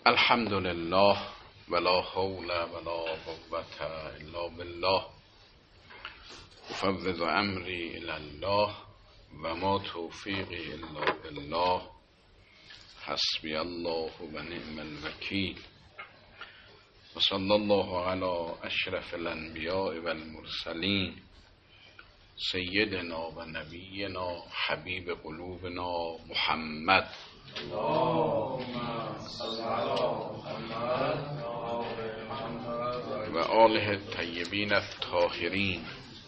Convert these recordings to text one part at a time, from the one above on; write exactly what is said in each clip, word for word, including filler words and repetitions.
الحمد لله ولا حول ولا قوة الا بالله افوض امری الی الله و ما توفیقی الا بالله حسبی الله و نعم الوکیل و صلی الله علی اشرف الانبیاء و المرسلین سیدنا و نبینا حبیب قلوبنا محمد و آله الطیبین الطاهرین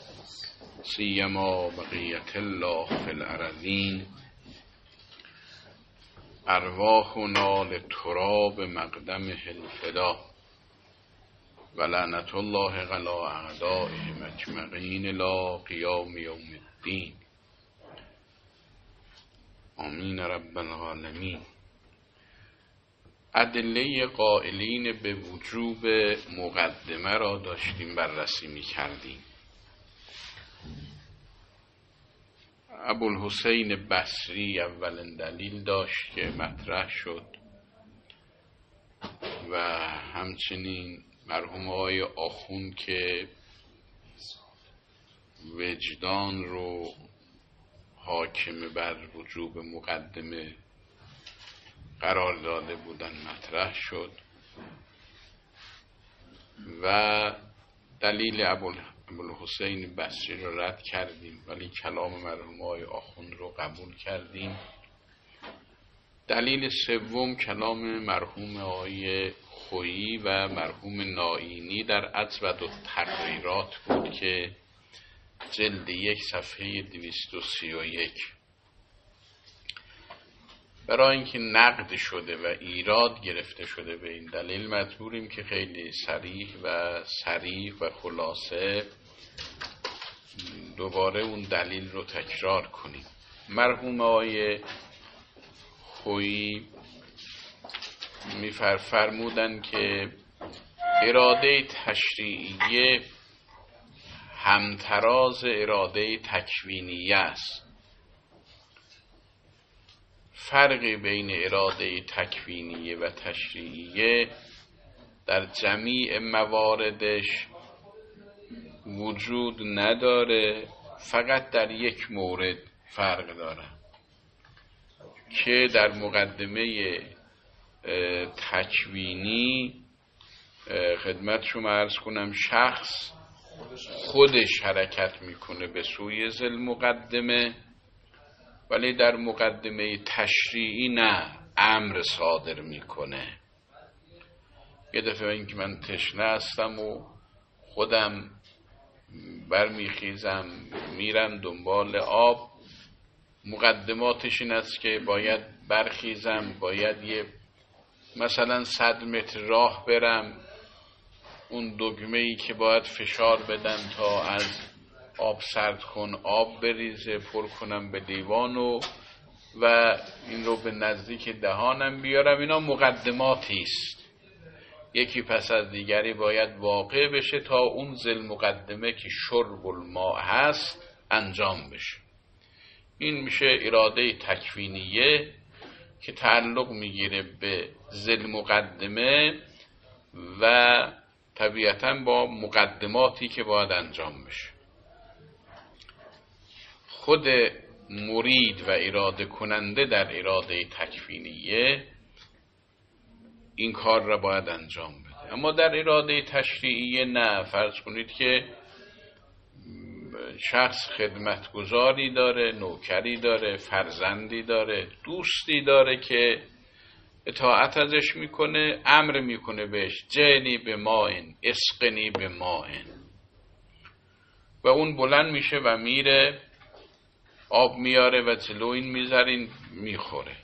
سیما بقیت الله فی الارضین ارواحنا لتراب مقدمه الفدا و لعنت الله علی اعدائهم اجمعین الی قیام یوم الدین آمین رب العالمین. ادله قائلین به وجوب مقدمه را داشتیم بررسی می کردیم. ابوالحسین بصری اولین دلیل داشت که مطرح شد و همچنین مرحوم آقای آخوند که وجدان رو حاکم بر وجوب مقدمه قرار داده بودن مطرح شد و دلیل ابوالحسین بصری رو رد کردیم ولی کلام مرحوم آقای آخوند رو قبول کردیم. دلیل سوم کلام مرحوم آقای خویی و مرحوم نائینی در عضبة التقریرات بود که جلد یک صفحه دویست و سی و یک. برای اینکه نقد شده و ایراد گرفته شده به این دلیل مجبوریم که خیلی صریح و صریح و خلاصه دوباره اون دلیل رو تکرار کنیم. مرحوم آقای خویی میفرمودن که اراده تشریعیه همتراز اراده تکوینیه است. فرقی بین اراده تکوینیه و تشریعیه در جمیع مواردش وجود نداره، فقط در یک مورد فرق داره که در مقدمه تکوینی خدمت شما عرض کنم شخص خودش حرکت میکنه به سوی ذل مقدمه، ولی در مقدمه تشریعی نه، امر صادر میکنه. یه دفعه اینکه من تشنه هستم و خودم برمیخیزم میرم دنبال آب، مقدماتش این است که باید برخیزم، باید یه مثلا صد متر راه برم، اون دگمه‌ای که باید فشار بدم تا از آب سرد کن آب بریزه پر کنم به لیوان و و این رو به نزدیک دهانم بیارم، اینا مقدماتی است. یکی پس از دیگری باید واقع بشه تا اون ذل مقدمه که شرب الماء هست انجام بشه. این میشه اراده تکوینیه که تعلق میگیره به ذل مقدمه و طبیعتاً با مقدماتی که باید انجام بشه. خود مرید و اراده کننده در اراده تکوینیه این کار را باید انجام بده، اما در اراده تشریعیه نه. فرض کنید که شخص خدمتگزاری داره، نوکری داره، فرزندی داره، دوستی داره که اطاعت ازش میکنه، امر میکنه بهش جنی به ماین اسقنی به ماین، و اون بلند میشه و میره آب میاره و جلو این میذارین میخوره.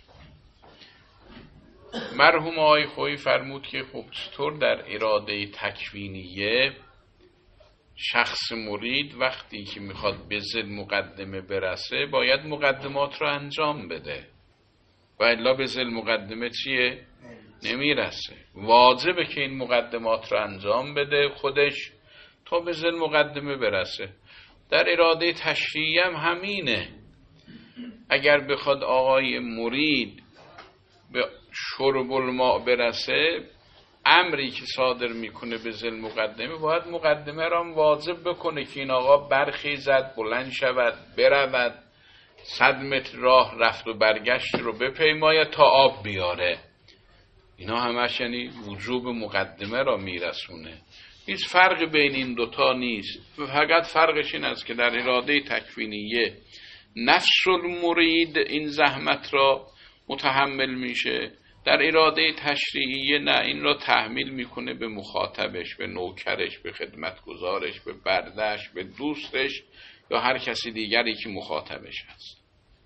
مرحوم آقای خویی فرمود که خب چطور در اراده تکوینیه شخص مرید وقتی که میخواد به ذل مقدمه برسه باید مقدمات رو انجام بده و الا به ذل مقدمه چیه؟ نمیرسه. واجبه که این مقدمات رو انجام بده خودش تا به ذل مقدمه برسه. در اراده تشریعی هم همینه. اگر بخواد آقای مرید به شرب الماء برسه، امری که صادر میکنه به ذل مقدمه، باید مقدمه را واجب بکنه که این آقا برخیزد، بلند شود، برود، صد متر راه رفت و برگشت رو بپیماید تا آب بیاره. اینا همش یعنی وجوب مقدمه را میرسونه. هیچ فرق بین این دوتا نیست، فقط فرقش این است که در اراده تکوینیه نفس المرید این زحمت را متحمل میشه، در اراده تشریعیه نه، این را تحمیل میکنه به مخاطبش، به نوکرش، به خدمتگزارش، به بردش، به دوستش یا هر کسی دیگری که مخاطبش هست.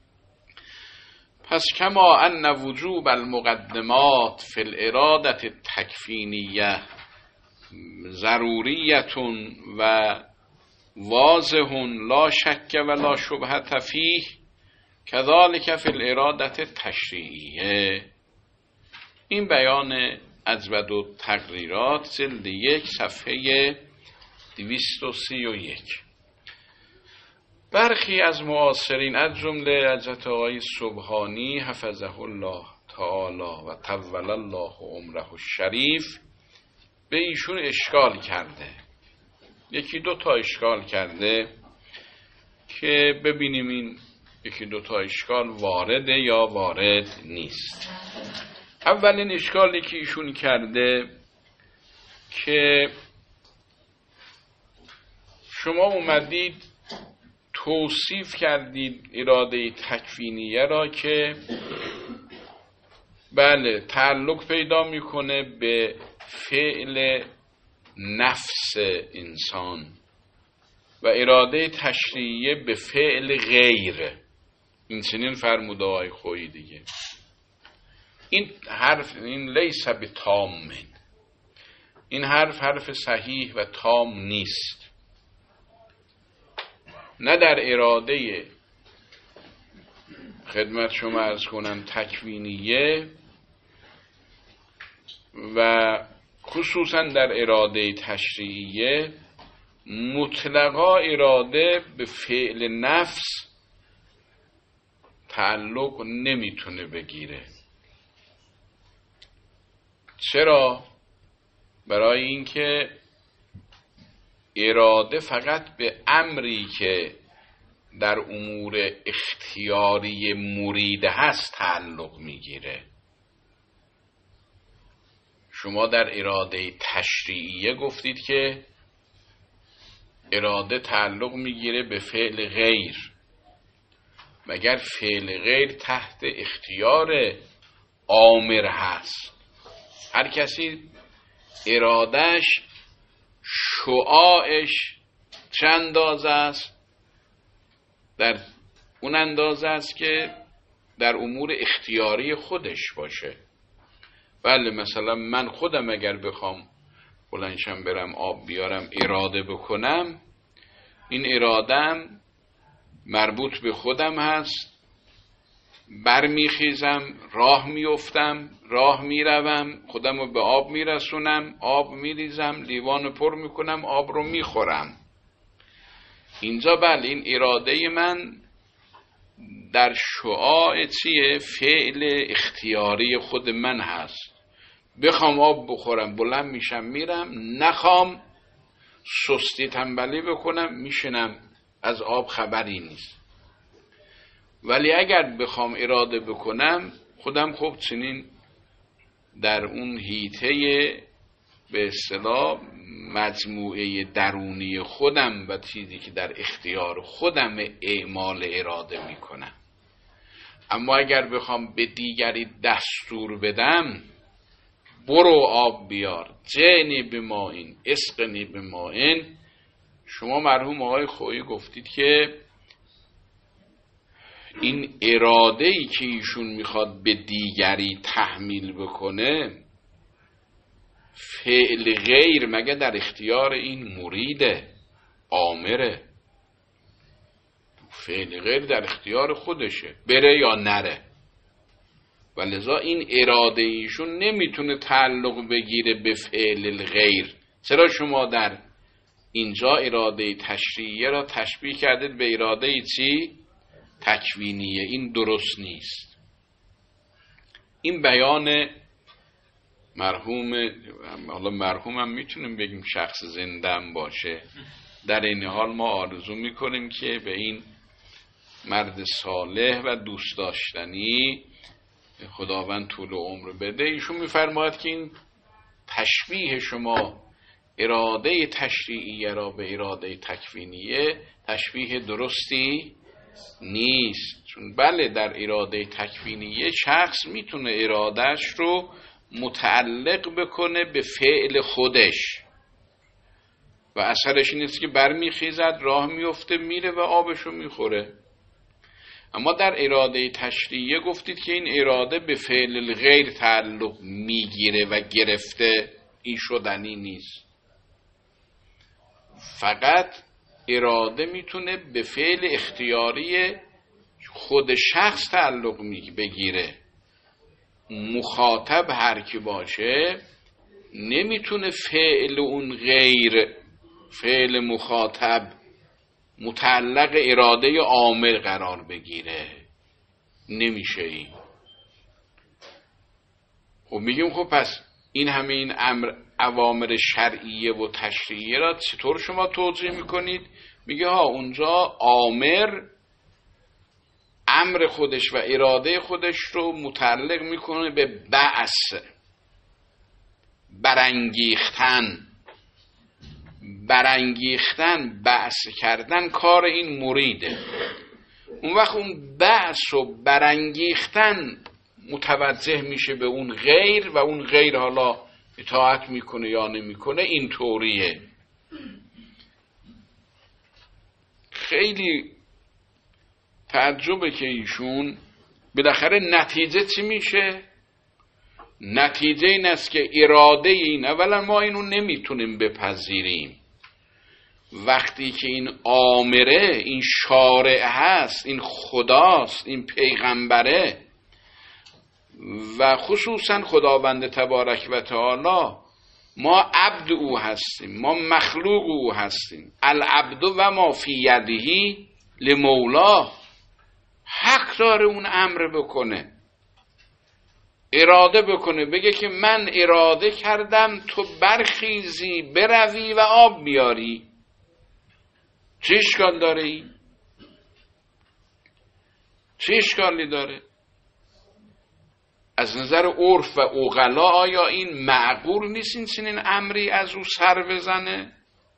پس کما ان وجوب المقدمات فی الاراده تکوینیه ضروریتون و واضح لا شک و لا شبهة فیه کذالک فی الاراده تشریعیه. این بیان عضد و تقریرات جلد یک صفحه دویست و سی و یک. برخی از معاصرین از جمله حضرت آقای سبحانی حفظه الله تعالی و طول الله عمره الشریف به ایشون اشکال کرده. یکی دو تا اشکال کرده که ببینیم این یکی دو تا اشکال وارده یا وارد نیست. اولین اشکالی که ایشون کرده که شما اومدید توصیف کردید اراده تکوینیه را که بله تعلق پیدا میکنه به فعل نفس انسان و اراده تشریعیه به فعل غیر. این چنین فرموده های خویی دیگه. این حرف این لیس بتام، این حرف حرف صحیح و تام نیست. نه در اراده خدمت شما عرض کنم تکوینیه و خصوصا در اراده تشریعیه مطلقا اراده به فعل نفس تعلق نمیتونه بگیره. چرا؟ برای اینکه اراده فقط به امری که در امور اختیاری مرید هست تعلق میگیره. شما در اراده تشریعیه گفتید که اراده تعلق میگیره به فعل غیر، مگر فعل غیر تحت اختیار آمر هست؟ هر کسی ارادش شعاعش چه اندازه است؟ در اون اندازه است که در امور اختیاری خودش باشه. بله مثلا من خودم اگر بخوام بلندشم برم آب بیارم اراده بکنم، این ارادم مربوط به خودم هست، برمیخیزم، راه میافتم، راه میروم، خودم رو به آب میرسونم، آب میریزم، لیوان پر میکنم، آب رو میخورم. اینجا بله این اراده من در شعاع چیه؟ فعل اختیاری خود من هست. بخوام آب بخورم بلند میشم میرم، نخوام سستی تنبلی بکنم میشنم، از آب خبری نیست. ولی اگر بخوام اراده بکنم خودم خب چنین در اون حیطه به اصطلاح مجموعه درونی خودم و چیزی که در اختیار خودم اعمال اراده میکنم. اما اگر بخوام به دیگری دستور بدم برو آب بیار، جنی بمائن اسقنی بمائن، شما مرحوم آقای خویی گفتید که این اراده‌ای که ایشون میخواد به دیگری تحمیل بکنه فعل غیر مگه در اختیار این مریده آمره؟ فعل غیر در اختیار خودشه، بره یا نره. و لذا این اراده ایشون نمیتونه تعلق بگیره به فعل غیر. چرا شما در اینجا اراده تشریعیه را تشبیه کردید به اراده چی؟ تکوینیه. این درست نیست. این بیان مرحوم، حالا مرحوم هم میتونیم بگیم شخص زنده هم باشه، در این حال ما آرزو میکنیم که به این مرد صالح و دوست داشتنی خداوند طول عمر بده. ایشون میفرماید که این تشبیه شما اراده تشریعیه را به اراده تکوینیه تشبیه درستی نیست، چون بله در اراده تکوینیه شخص میتونه ارادهش رو متعلق بکنه به فعل خودش و اثرش این است که برمیخیزد، راه میفته، میره و آبشو میخوره. اما در اراده تشریعیه گفتید که این اراده به فعل الغیر تعلق میگیره و گرفته، این شدنی نیست. فقط اراده میتونه به فعل اختیاری خود شخص تعلق بگیره. مخاطب هر کی باشه نمیتونه فعل اون غیر، فعل مخاطب متعلق اراده عامل قرار بگیره، نمیشه این. خب میگیم خب پس این همه این امر اوامر شرعیه و تشریعیه را چطور شما توضیح میکنید؟ میگه ها اونجا آمر امر خودش و اراده خودش رو متعلق میکنه به بعث، برانگیختن. برانگیختن، بعث کردن کار این مریده. اون وقت اون بعث و برانگیختن متوجه میشه به اون غیر و اون غیر حالا اطاعت میکنه یا نمیکنه. این طوریه. خیلی تعجبه که ایشون بالاخره نتیجه چی میشه؟ نتیجه این است که اراده این، اولا ما اینو نمیتونیم بپذیریم. وقتی که این آمره، این شارع هست، این خداست، این پیغمبره و خصوصا خداوند تبارک و تعالی، ما عبد او هستیم، ما مخلوق او هستیم. العبد و ما فی یده لمولا، حق داره اون امر بکنه، اراده بکنه، بگه که من اراده کردم تو برخیزی بروی و آب بیاری. چه اشکال داره این؟ چه اشکالی داره؟ از نظر عرف و عقلا آیا این معقول نیست این چنین امری از او سر بزنه؟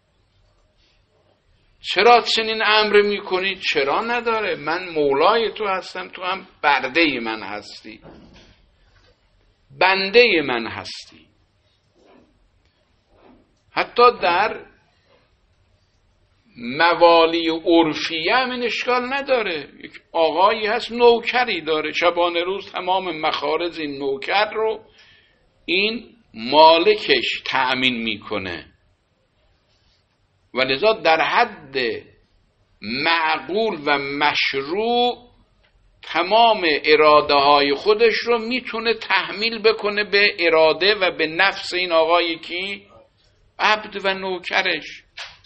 چرا چنین امر میکنی؟ چرا نداره؟ من مولای تو هستم، تو هم برده من هستی، بنده من هستی. حتی در موالی عرفیه هم این اشکال نداره. یک آقایی هست نوکری داره، شبانه روز تمام مخارج این نوکر رو این مالکش تأمین میکنه و لذا در حد معقول و مشروع تمام اراده های خودش رو میتونه تحمیل بکنه به اراده و به نفس این آقایی که عبد و نوکرش.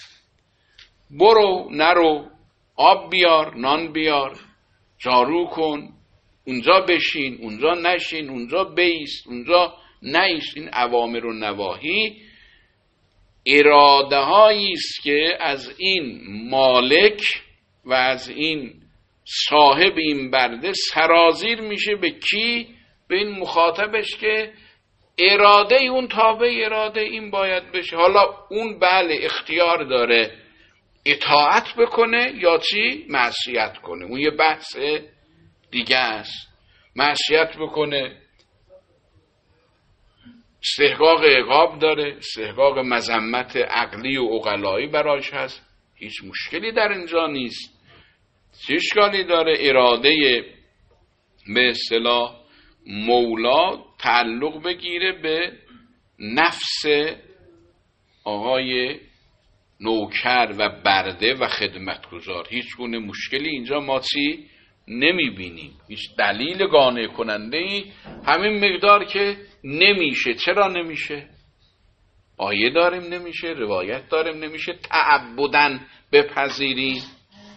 برو نرو، آب بیار، نان بیار، جارو کن، اونجا بشین، اونجا نشین، اونجا بیست، اونجا نیست. این اوامر و نواهی اراده هایی است که از این مالک و از این صاحب این برده سرازیر میشه به کی؟ به این مخاطبش که اراده اون تابع اراده این باید بشه. حالا اون بله اختیار داره اطاعت بکنه یا چی؟ معصیت کنه. اون یه بحث دیگه است. معصیت بکنه استحقاق عقاب داره، استحقاق مذمت عقلی و عقلایی براش هست، هیچ مشکلی در اینجا نیست. چه اشکالی داره اراده به اصطلاح مولا تعلق بگیره به نفس آقای نوکر و برده و خدمتگزار؟ هیچ گونه مشکلی اینجا ما چی نمی بینیم، هیچ دلیل قانع کننده ای همین مقدار که نمیشه. چرا نمیشه؟ آیه داریم نمیشه، روایت داریم نمیشه، تعبدن بپذیریم.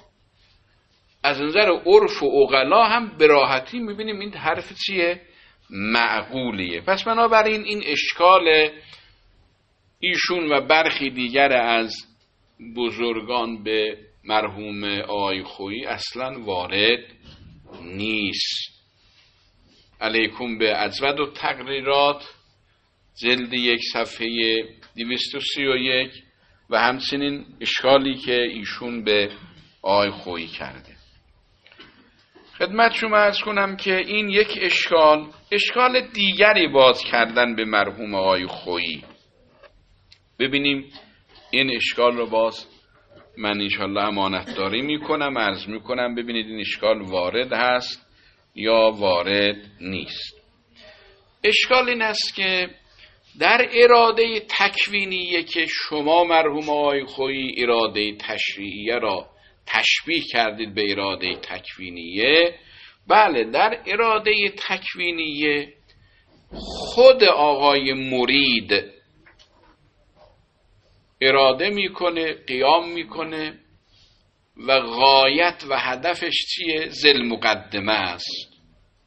از نظر عرف و عقلا هم به راحتی میبینیم این حرف چیه؟ معقولیه. پس بنابراین این اشکال ایشون و برخی دیگر از بزرگان به مرحوم آقای خویی اصلا وارد نیست. علیکم به عضد و تقریرات جلد یک صفحه دویست و سی و یک و همچنین اشکالی که ایشون به آقای خویی کرده. خدمت شما عرض کنم که این یک اشکال اشکال دیگری باز کردن به مرحوم آقای خویی. ببینیم این اشکال رو باز من انشالله امانت داری میکنم عرض میکنم ببینید این اشکال وارد هست یا وارد نیست. اشکال این است که در اراده تکوینیه که شما مرحوم آقای خویی اراده تشریعیه را تشبیه کردید به اراده تکوینیه، بله در اراده تکوینیه خود آقای مرید اراده میکنه، قیام میکنه و غایت و هدفش چیه؟ ذل مقدمه است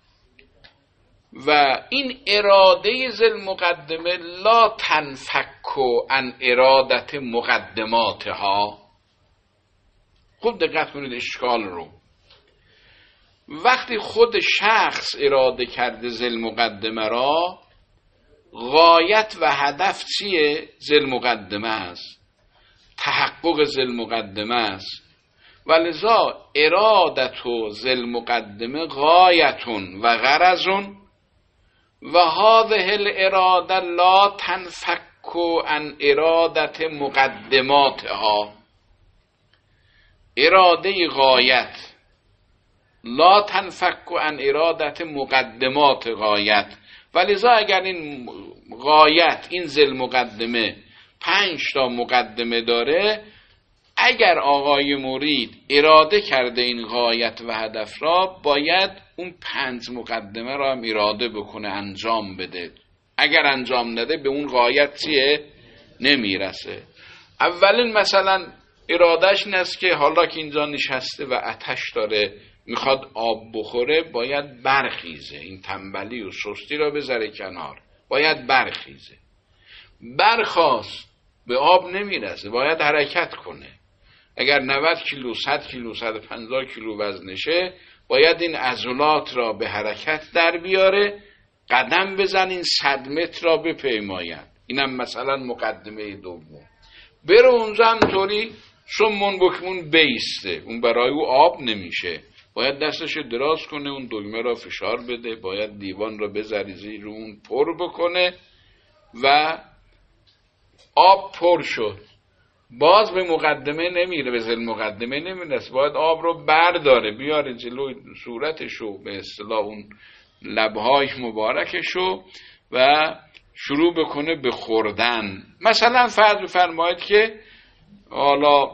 و این اراده ذل مقدمه لا تنفک عن ارادت مقدماتها. خوب دقت کنید اشکال رو. وقتی خود شخص اراده کرده ذل مقدمه را، غایت و هدف چیه؟ ذل مقدمه است، تحقق ذل مقدمه است. ولذا ارادت و ذل مقدمه غایتون و غرضون و هذه الاراده لا تنفک عن ارادت مقدماتها. اراده غایت لا تنفک عن ارادت مقدمات غایت. ولذا اگر این غایت این ذل مقدمه پنج تا مقدمه داره، اگر آقای مرید اراده کرده این غایت و هدف را، باید اون پنج مقدمه را هم اراده بکنه، انجام بده. اگر انجام نده به اون غایت چیه؟ نمیرسه. اولین مثلا ارادهش این است که حالا که اینجا نشسته و آتش داره میخواد آب بخوره، باید برخیزه، این تنبلی و سستی را بذاره کنار، باید برخیزه. برخاست به آب نمیرسه، باید حرکت کنه. اگر نود کیلو، صد کیلو، صد و پنجاه کیلو وزنشه، باید این عضلات را به حرکت در بیاره، قدم بزنین، صد متر را بپیماید. اینم مثلا مقدمه دوم. بره اونجا همطوری سمون بکمون بیسته، اون برای او آب نمیشه، باید دستش دراز کنه، اون دگمه را فشار بده، باید لیوان را بذاری زیر اون پر بکنه و آب پر شد. باز به مقدمه نمیره، به ذل مقدمه نمیرسه، باید آب رو برداره بیاره جلوی صورتشو، به اصطلاح اون لبهای مبارکشو و شروع بکنه به خوردن. مثلا فرض بفرمایید که حالا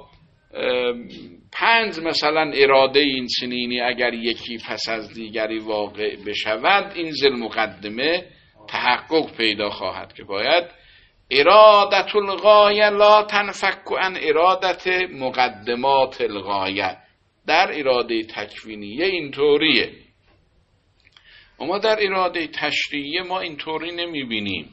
پنج مثلا اراده این چنینی اگر یکی پس از دیگری واقع بشود، این ذل مقدمه تحقق پیدا خواهد که باید ارادت الغایه لا تنفک عن ارادت مقدمات الغایه. در اراده تکوینیه اینطوریه، اما در اراده تشریعیه ما اینطوری نمیبینیم.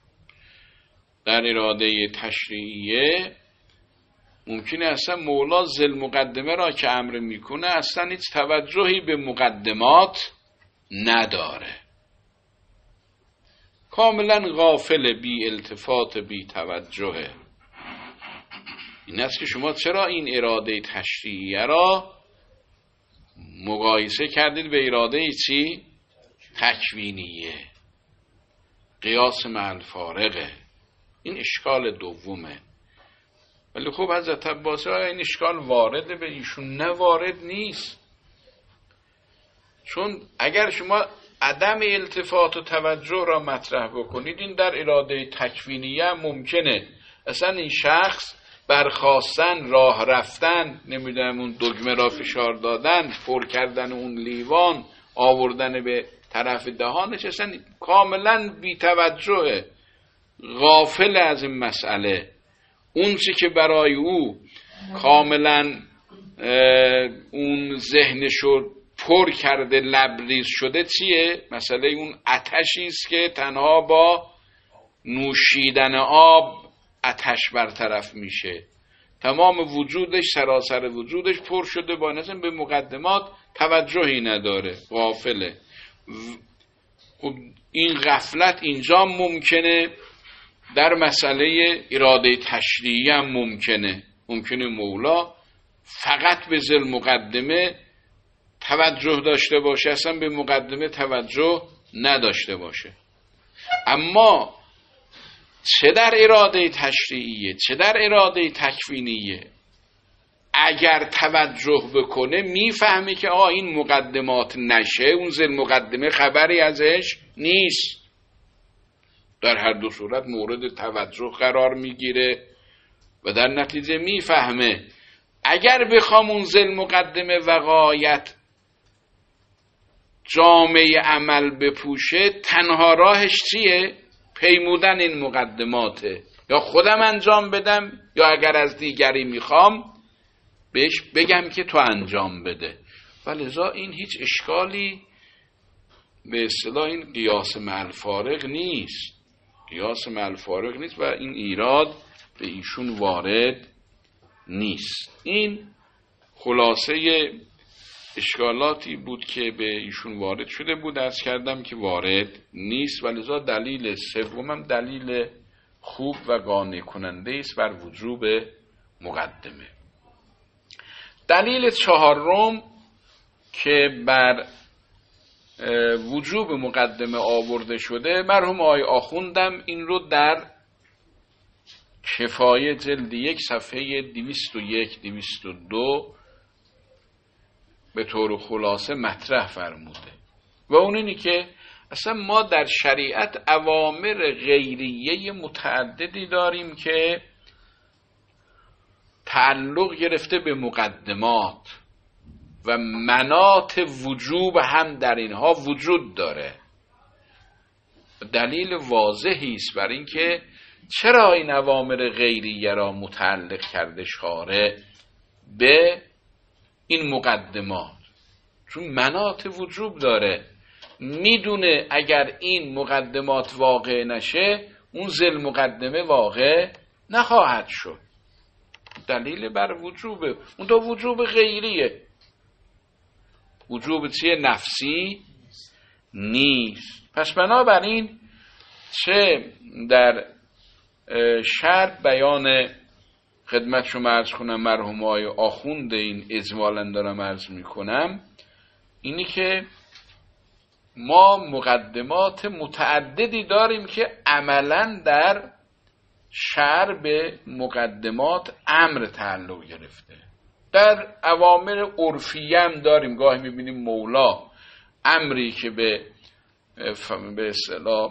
در اراده تشریعیه ممکنه اصلا مولا ذل مقدمه را که امر میکنه اصلا هیچ توجهی به مقدمات نداره، کاملا غافل، بی التفات، بی توجهه. این است که شما چرا این اراده تشریعیه را مقایسه کردید به اراده چی؟ تکوینیه، قیاس مع الفارقه. این اشکال دومه. ولی خب حضرت عباسی ها این اشکال وارده به ایشون؟ نه، وارد نیست. چون اگر شما عدم التفات و توجه را مطرح بکنید، این در اراده تکوینیه ممکنه. اصلا این شخص برخاستن، راه رفتن، نمیدونم اون دگمه را فشار دادن، پر کردن اون لیوان، آوردن به طرف دهانش، اصلا کاملا بی توجهه، غافل از این مسئله. اون چی که برای او کاملا اون ذهنشو پر کرده لبریز شده چیه؟ مسئله اون آتشی است که تنها با نوشیدن آب آتش برطرف میشه. تمام وجودش، سراسر وجودش پر شده با نظر به مقدمات توجهی نداره، غافله. خب این غفلت اینجا ممکنه، در مسئله اراده تشریعی هم ممکنه. ممکنه مولا فقط به ذل مقدمه توجه داشته باشه، اصلا به مقدمه توجه نداشته باشه. اما چه در اراده تشریعیه چه در اراده تکوینیه، اگر توجه بکنه میفهمه که آه این مقدمات نشه، اون ذل مقدمه خبری ازش نیست. در هر دو صورت مورد توجه قرار میگیره و در نتیجه میفهمه اگر بخوام اون ذل مقدمه و غایت جامعه عمل بپوشه، تنها راهش چیه؟ پیمودن این مقدماته. یا خودم انجام بدم یا اگر از دیگری میخوام بهش بگم که تو انجام بده. ولذا این هیچ اشکالی به اصطلاح این قیاس مع الفارق نیست، قیاس مع الفارق نیست و این ایراد به ایشون وارد نیست. این خلاصه اشکالاتی بود که به ایشون وارد شده بود، عرض کردم که وارد نیست. ولذا دلیل سومم دلیل خوب و قانع کننده است بر وجوب مقدمه. دلیل چهارم که بر وجوب مقدمه آورده شده، مرحوم آقای آخوندم این رو در کفایه جلد یک صفحه دویست و یک دویست و دو به طور خلاصه مطرح فرموده و اون اینی که اصلا ما در شریعت اوامر غیریه متعددی داریم که تعلق گرفته به مقدمات و مناط وجوب هم در اینها وجود داره. دلیل واضحی است بر این که چرا این اوامر غیریه را متعلق کرده شارع به این مقدمات، چون مناط وجوب داره. میدونه اگر این مقدمات واقع نشه اون ذل مقدمه واقع نخواهد شد. دلیل بر وجوبه. اون تو وجوب غیریه، وجوب چیه؟ نفسی نیست. پس بنابراین چه در شرط بیان خدمت شما عرض کنم مرحوم آقای آخوند این اجمالاً دارم عرض میکنم، اینی که ما مقدمات متعددی داریم که عملاً در شرع به مقدمات امر تعلق گرفته. در اوامر عرفی هم داریم، گاهی میبینیم مولا امری که به به اصطلاح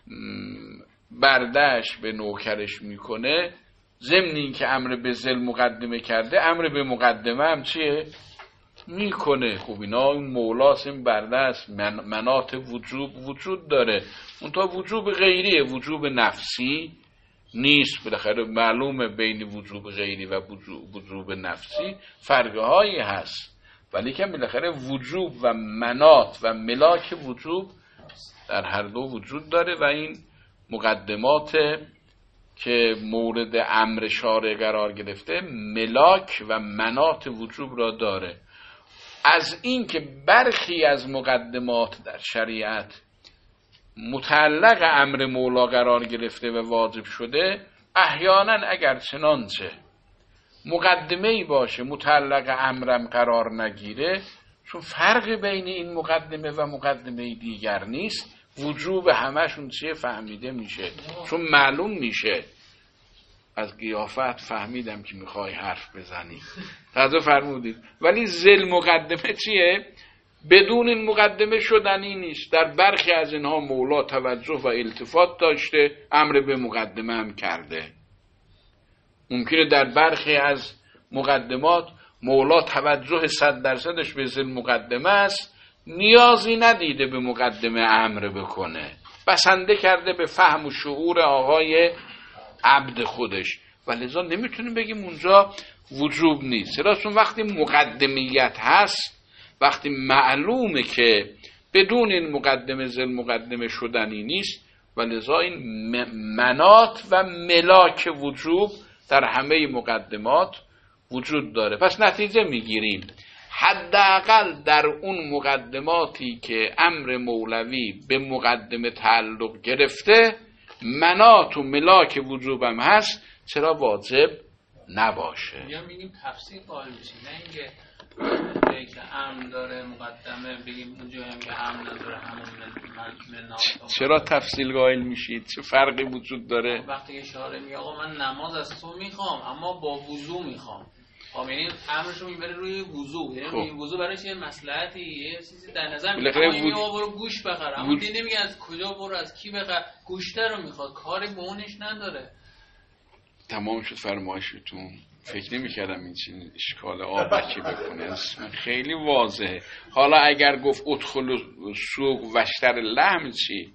بردش به نوکرش میکنه، ضمن این که امر به ذل مقدمه کرده امر به مقدمه هم چیه؟ میکنه. خب اینا این مولاست، این بردست، من مناط وجوب وجود داره. اون تا وجوب غیریه، وجوب نفسی نیست. بالاخره معلومه بین وجوب غیری و وجوب, وجوب نفسی فرقهایی هست، ولی که بالاخره وجوب و مناط و ملاک وجوب در هر دو وجود داره و این مقدمات که مورد امر شارع قرار گرفته ملاک و مناط وجوب را داره. از این که برخی از مقدمات در شریعت متعلق امر مولا قرار گرفته و واجب شده، احیانا اگر چنانچه مقدمه‌ای باشه متعلق امرم قرار نگیره، چون فرق بین این مقدمه و مقدمه دیگر نیست، وجوب همشون چیه فهمیده میشه، چون معلوم میشه. از قیافت فهمیدم که میخوای حرف بزنی، تازه فرمودید. ولی ذل مقدمه چیه؟ بدون این مقدمه شدنی نیست. در برخی از اینها مولا توجه و التفات داشته، امر به مقدمه هم کرده. ممکنه در برخی از مقدمات مولا توجه صد درصدش به ذل مقدمه است، نیازی ندیده به مقدمه امر بکنه، بسنده کرده به فهم و شعور آقای عبد خودش. ولذا نمیتونیم بگیم اونجا وجوب نیست. چرا؟ چون وقتی مقدمیت هست وقتی معلومه که بدون این مقدمه زل مقدمه شدنی نیست، و لذا این منات و ملاک وجوب در همه مقدمات وجود داره. پس نتیجه میگیریم حداقل در اون مقدماتی که امر مولوی به مقدمه تعلق گرفته منات و ملاک وجوب هم هست، چرا واجب نباشه؟ یا میگیم تفسیر قائل بشیم، نه اینکه جایی که امر داره مقدمه بگیم اونجایی هم که امر نداره همون منات. چرا تفصیل قائل میشید؟ چه فرقی وجود داره؟ وقتی اشاره میگه آقا من نماز از تو میخوام اما با وضو میخوام، خب یعنی امرشو میبره روی وضو، یعنی روی وضو براش یه مصلحتی یه چیزی در نظر میگیره. اما میگه آقا برو گوش بخر، اما دیگه نمیگه از کجا برو از کی بخر، گوشت رو میخواد، کاری به اونش نداره. تمام شد فرمایشتون. فکر نمی کردم این چیز اشکال آبکی بکنه، خیلی واضحه. حالا اگر گفت ادخل سوق وشتر لحم چی؟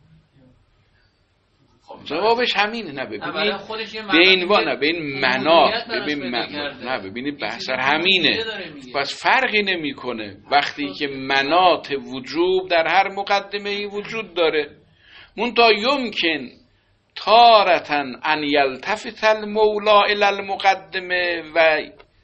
خب جوابش همینه. نه ببینید به این وا نه به این منات ببین نه ببینید بحث همینه. پس فرقی نمیکنه وقتی که منات وجوب در هر مقدمه ای وجود داره. منتها یمکن تارتن ان یلتفت المولا الی المقدمه و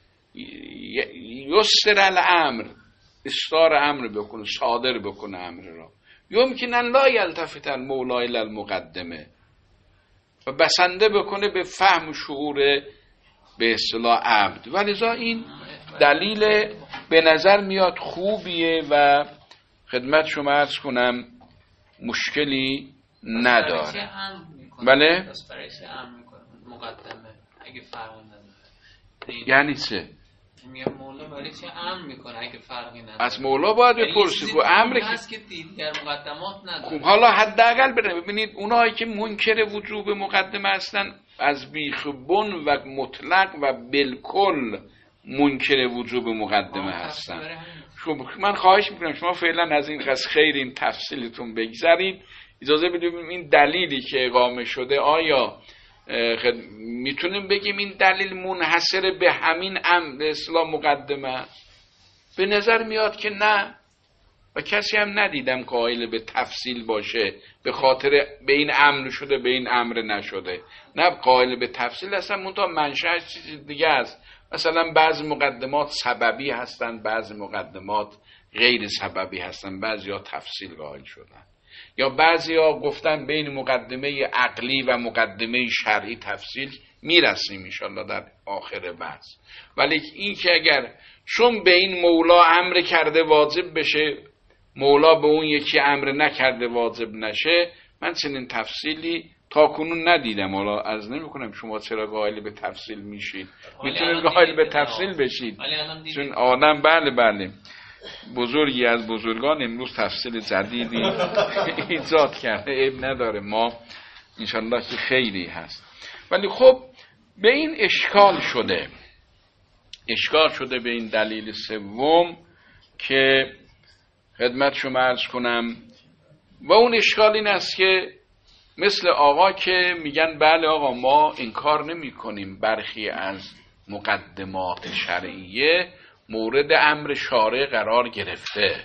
یسر الامر، استار امر بکنه، صادر بکنه امر را. یمکن ان لا یلتفت المولا الی المقدمه و بسنده بکنه به فهم و شعور به اصطلاح عبد. ولذا این دلیل به نظر میاد خوبیه و خدمت شما عرض کنم مشکلی نداره. بله؟ بس برای چه امر میکنه مقدمه اگه فرقی نداره؟ یعنی چه؟ میگم مولا برای چه امر میکنه اگه فرقی نداره؟ از مولا باید بپرسی که امر که دیگر مقدمات نداره. خب حالا حداقل ببینید اونایی که منکر وجوب مقدمه هستن از بیخ بن و مطلق و بالکل منکر وجوب مقدمه هستن. خب من خواهش میکنم شما فعلا از این قصد خیر این تفصیلتون بگذارید، اجازه بدیم این دلیلی که اقامه شده آیا میتونیم بگیم این دلیل منحصر به همین امر اصلاح مقدمه؟ به نظر میاد که نه، و کسی هم ندیدم قائل به تفصیل باشه به خاطر به این امر شده به این امر نشده. نه قائل به تفصیل هستن، منتها منشأش چیز دیگه است. مثلا بعضی مقدمات سببی هستن، بعضی مقدمات غیر سببی هستن، بعضی ها تفصیل قائل شدن، یا بعضی ها گفتن بین مقدمه عقلی و مقدمه شرعی تفصیل میرسیم انشالله در آخر بحث. ولی این که اگر چون به این مولا امر کرده واجب بشه، مولا به اون یکی امر نکرده واجب نشه، من چنین تفصیلی تا کنون ندیدم. حالا از نمی کنم شما چرا قائل به تفصیل میشید، میتونید قائل به تفصیل بشید چون آدم بله بله بزرگی از بزرگان امروز تفصیل جدیدی ایجاد کرده، عیب نداره، ما انشالله که خیلی هست. ولی خب به این اشکال شده اشکال شده به این دلیل سوم که خدمت شما عرض کنم، و اون اشکال این است که مثل آقا که میگن بله آقا ما انکار نمی کنیم برخی از مقدمات شرعیه مورد امر شارع قرار گرفته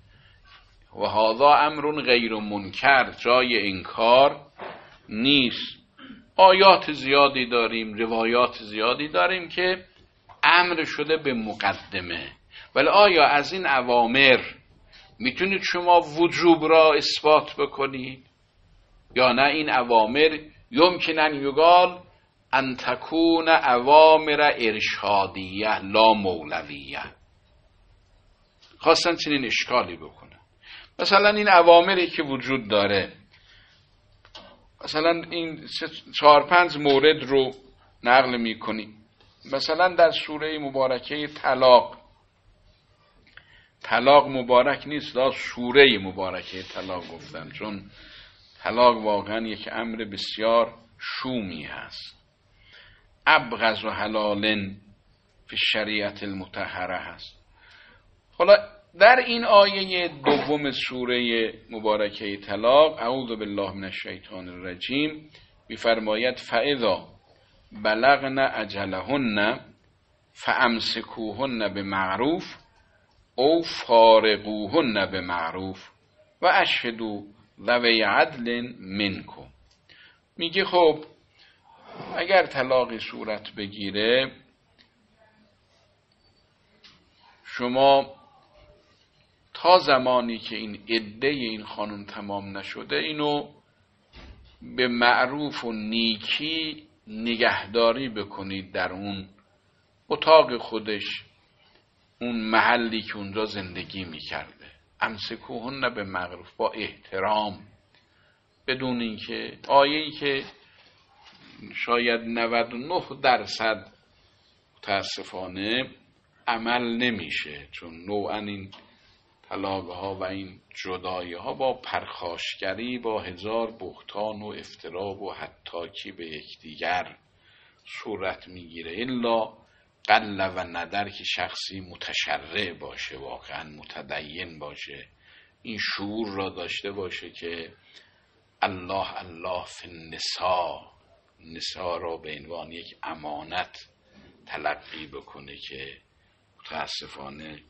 و هذا امر غیر منکر، جای انکار نیست. آیات زیادی داریم، روایات زیادی داریم که امر شده به مقدمه. ولی آیا از این اوامر میتونید شما وجوب را اثبات بکنید یا نه؟ این اوامر یمکنن یقال ان تکون اوامر ارشادیه لا مولویه. خواستن چنین اشکالی بکنن. مثلا این اوامری که وجود داره، مثلا این چهار پنج مورد رو نقل میکنیم. مثلا در سوره مبارکه طلاق، طلاق مبارک نیست، دا سوره مبارکه طلاق گفتن، چون طلاق واقعا یک امر بسیار شومی هست. ابغض و حلال فی شریعت المطهره هست. حالا در این آیه دوم سوره مبارکه طلاق، اعوذ بالله من الشیطان الرجیم، می‌فرماید فاذا بلغن اجلهن فامسکوهن بمعروف او فارقوهن بمعروف و اشهدوا ذوی عدل منکم. میگه خب اگر طلاقی صورت بگیره شما تا زمانی که این عده این خانم تمام نشده اینو به معروف و نیکی نگهداری بکنید در اون اتاق خودش، اون محلی که اونجا زندگی میکرده. امسکوهن به معروف، با احترام، بدون اینکه آیه‌ای که شاید نود و نه درصد متاسفانه عمل نمیشه، چون نوعا این طلاق ها و این جدایی ها با پرخاشگری، با هزار بهتان و افترا و حتاکی به یکدیگر صورت میگیره، الا قل و ندر که شخصی متشرع باشه، واقعا متدین باشه، این شعور را داشته باشه که الله الله فی النساء، نساء را به عنوان یک امانت تلقی بکنه که متاسفانه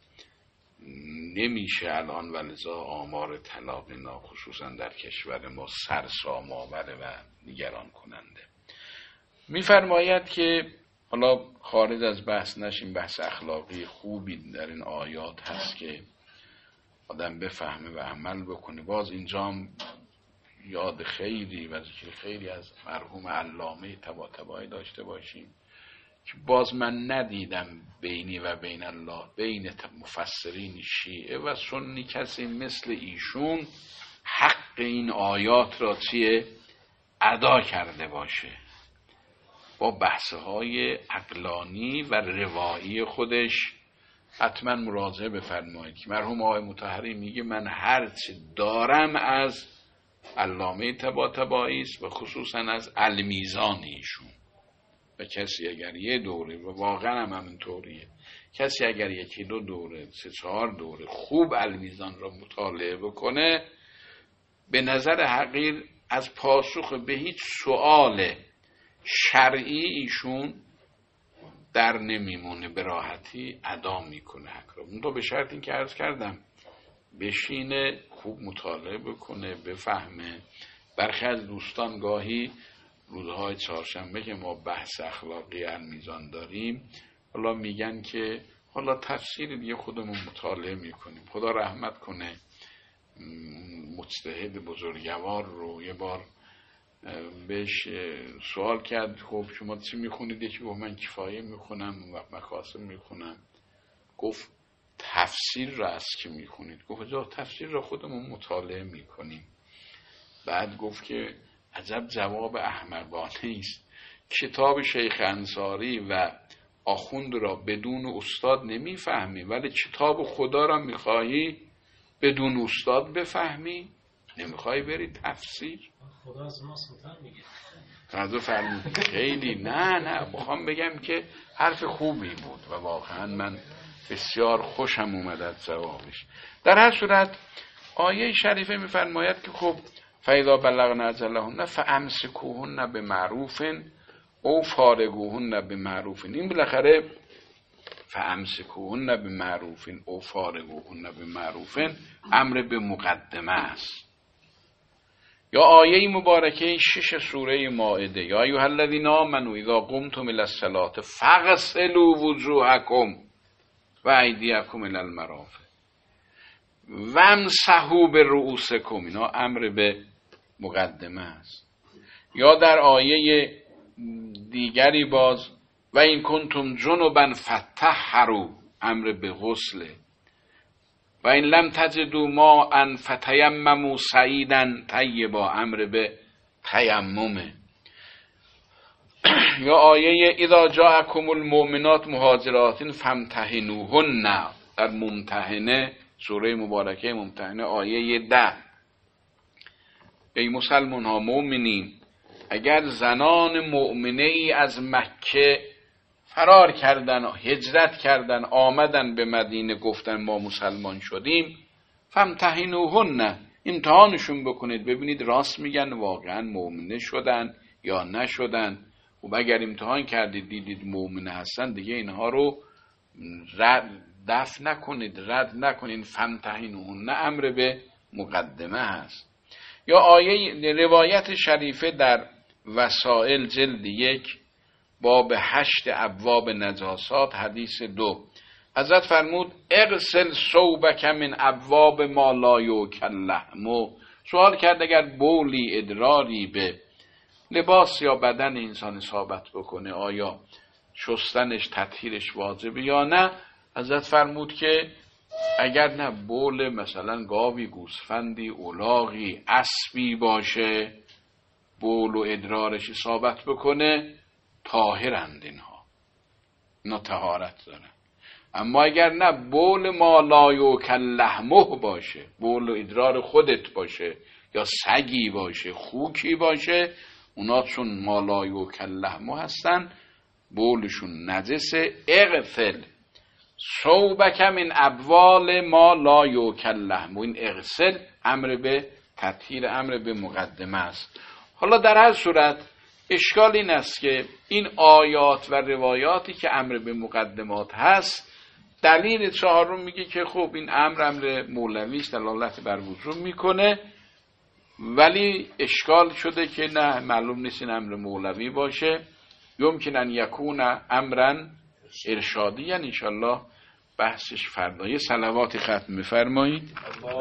نمیشه الان، ولذا آمار طلاق نا خصوصا در کشور ما سرسام آوره و نگران کننده. میفرماید که حالا خارج از بحث نشیم، بحث اخلاقی خوبی در این آیات هست که آدم بفهمه و عمل بکنه. باز اینجا هم یاد خیلی و ذکر خیلی از مرحوم علامه طباطبایی داشته باشیم که باز من ندیدم بینی و بین الله، بین مفسرین شیعه و سنی کسی مثل ایشون حق این آیات را چیه ادا کرده باشه، با بحث‌های عقلانی و روایی خودش. حتما مراجعه بفرمایید که مرحوم آقای مطهری میگه من هر چی دارم از علامه طباطبایی است و خصوصا از المیزان ایشون. و کسی اگر یه دوره، و واقعا هم همینطوریه، کسی اگر یکی دو دوره، سه چهار دوره خوب المیزان را مطالعه بکنه، به نظر حقیر از پاسخ به هیچ سؤال شرعی ایشون در نمیمونه، به راحتی ادا میکنه حق را. اون تو به شرط این که عرض کردم بشینه خوب مطالعه بکنه، بفهمه. برخی از دوستان گاهی روزهای چهارشنبه که ما بحث اخلاقی المیزان داریم، حالا میگن که حالا تفسیر دیگه خودمون مطالعه میکنیم. خدا رحمت کنه مجتهد بزرگوار رو یه بار بهش سوال کرد خب شما چی میخونید؟ یکی گفت من کفایه میخونم و مکاسب میخونم. گفت تفسیر را از که میخونید؟ گفت جا تفسیر را خودمون مطالعه میکنیم. بعد گفت که عجب جواب احمقانه است، کتاب شیخ انصاری و آخوند را بدون استاد نمیفهمی، ولی کتاب خدا را میخواهی بدون استاد بفهمی؟ نمیخوای بری تفسیر؟ خدا از ماست متر میگه. قضا فرمود خیلی نه نه بخوام بگم که حرف خوبی بود و واقعا من بسیار خوشم اومد از جوابش. در هر صورت آیه شریفه میفرماید که خب فاذا بلغن اجلهن فامسکوهن بمعروف او فارقوهن بمعروف. این بالاخره فامسکوهن بمعروف او فارقوهن بمعروف امر به مقدمه است. یا آیه مبارکه شش سوره مائده، یا ایها الذین آمنوا اذا قمتم الی الصلاة فاغسلوا وجوهکم و ایدیکم الی المرافق وامسحوا برؤوسکم. اینا امر به مقدمه است. یا در آیه دیگری باز و این کنتم جنبا فطهروا، امر به غسل. و این لم تجدوا ماء فتیمموا صعیدا طیبا، امر به تیمم. یا آیه اذا جاءکم المؤمنات مهاجرات فامتحنوهن، در ممتحنه سوره مبارکه ممتحنه آیه ده. ای مسلمان ها مؤمنین، اگر زنان مؤمنه ای از مکه فرار کردن، هجرت کردن، آمدن به مدینه، گفتن ما مسلمان شدیم، فامتحنوهن، امتحانشون بکنید ببینید راست میگن واقعا مؤمنه شدن یا نشدن. و اگر امتحان کردید دیدید مؤمنه هستن، دیگه اینها رو دفع نکنید، رد نکنید. فامتحنوهن نه امر به مقدمه هست. یا آیه روایت شریفه در وسائل جلد یک باب هشت ابواب نجاسات حدیث دو، حضرت فرمود اغسل ثوبک من ابواب ما لا یؤکل لحمه. سوال کرد اگر بولی ادراری به لباس یا بدن انسان اصابت بکنه آیا شستنش تطهیرش واجبه یا نه؟ حضرت فرمود که اگر نه بول مثلا گاوی، گوسفندی، الاغی، اسبی باشه بول و ادرارش اصابت بکنه طاهرند، اینها اینا طهارت دارن. اما اگر نه بول ما لا یؤکل لحمه باشه، بول و ادرار خودت باشه یا سگی باشه، خوکی باشه، اونا چون ما لا یؤکل لحمه هستن بولشون نجسه. اغسل ثوبک من ابوال ما لا یؤکل لحمه. این اغسل امر به تطهیر، امر به مقدمه است. حالا در هر صورت اشکال این است که این آیات و روایاتی که امر به مقدمات هست، دلیل چهارم میگه که خب این امر امر مولوی است، دلالت بر وجوب میکنه، ولی اشکال شده که نه معلوم نیست این امر مولوی باشه، یمکن ان یکون امرا ارشادی. یعنی انشالله بحثش فردای. صلوات ختم میفرمایید.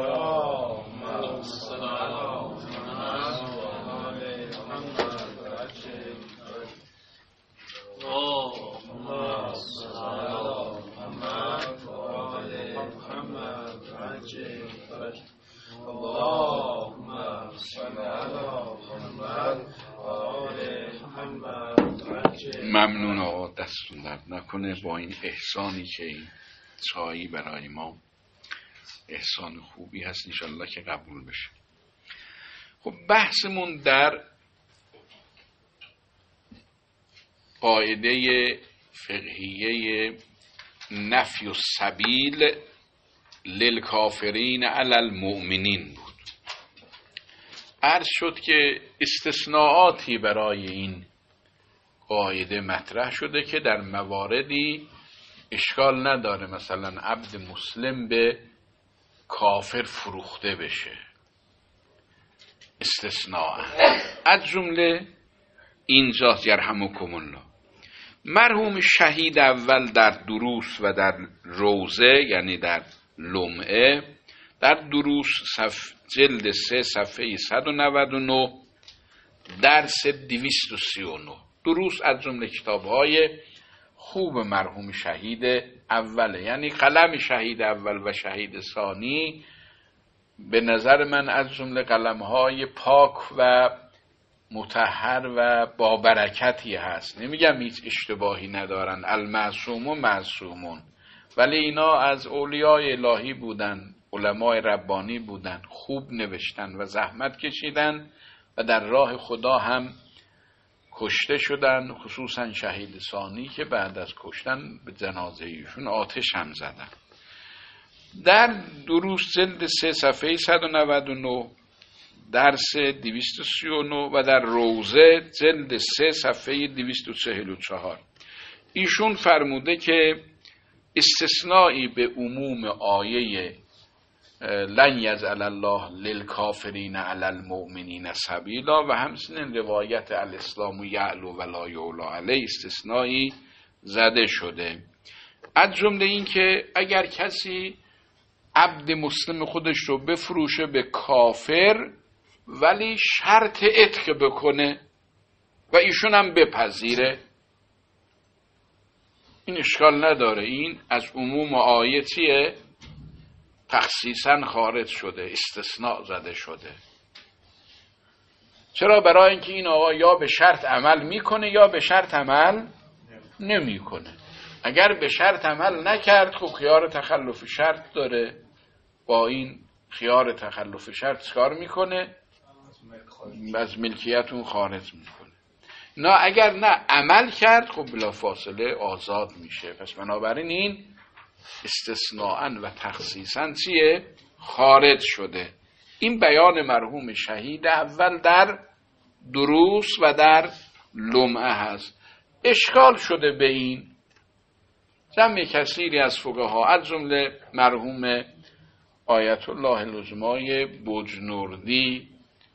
ممنون آقا، دستون درد نکنه با این احسانی که این چایی برای ما احسان خوبی هست، انشالله که قبول بشه. خب بحثمون در قاعده فقهیه نفی السبیل للکافرین علی المؤمنین بود. عرض شد که استثناءاتی برای این قاعده مطرح شده که در مواردی اشکال نداره مثلا عبد مسلم به کافر فروخته بشه، استثناء. از جمله اینجا یرحمکم الله مرحوم شهید اول در دروس و در روزه، یعنی در لمعه، در دروس صف جلد سه صفحه صد و نود و نه درس دویست و سی و نه. دروس از جمله کتاب‌های خوب مرحوم شهید اوله، یعنی قلم شهید اول و شهید ثانی به نظر من از جمله قلم‌های پاک و مطهر و با برکتی هست. نمیگم هیچ اشتباهی ندارن، المعصومون معصومون، ولی اینا از اولیای الهی بودن، علمای ربانی بودن، خوب نوشتن و زحمت کشیدن و در راه خدا هم کشته شدن، خصوصا شهید ثانی که بعد از کشتن به جنازه ایشون آتش هم زدن. در دروس جلد سه صفحه صد و نود و نه درس دویست و سی و نه و در روزه جلد سه صفحه دویست و چهل و چهار ایشون فرموده که استثنایی به عموم آیه لن یجعل الله للکافرین علی المؤمنین سبیلا و همچنین روایت الاسلام یعلو ولا یعلا علیه استثنایی زده شده. از جمله این که اگر کسی عبد مسلم خودش رو بفروشه به کافر ولی شرط عتق بکنه و ایشون هم بپذیره، این اشکال نداره. این از عموم آیه چیه؟ تخصیصا خارج شده، استثناء زده شده. چرا؟ برای اینکه این آقا یا به شرط عمل میکنه یا به شرط عمل نمیکنه. اگر به شرط عمل نکرد خب خیار تخلف شرط داره، با این خیار تخلف شرط کار میکنه؟ از ملکیت اون خارج میکنه. نه اگر نه عمل کرد خب بلا فاصله آزاد میشه. پس بنابراین این استثناءً و تخصیصاً چیه؟ خارج شده. این بیان مرحوم شهید اول در دروس و در لمعه هست. اشکال شده به این جمع کثیری از فقها از جمله مرحوم آیت الله العظمای بجنوردی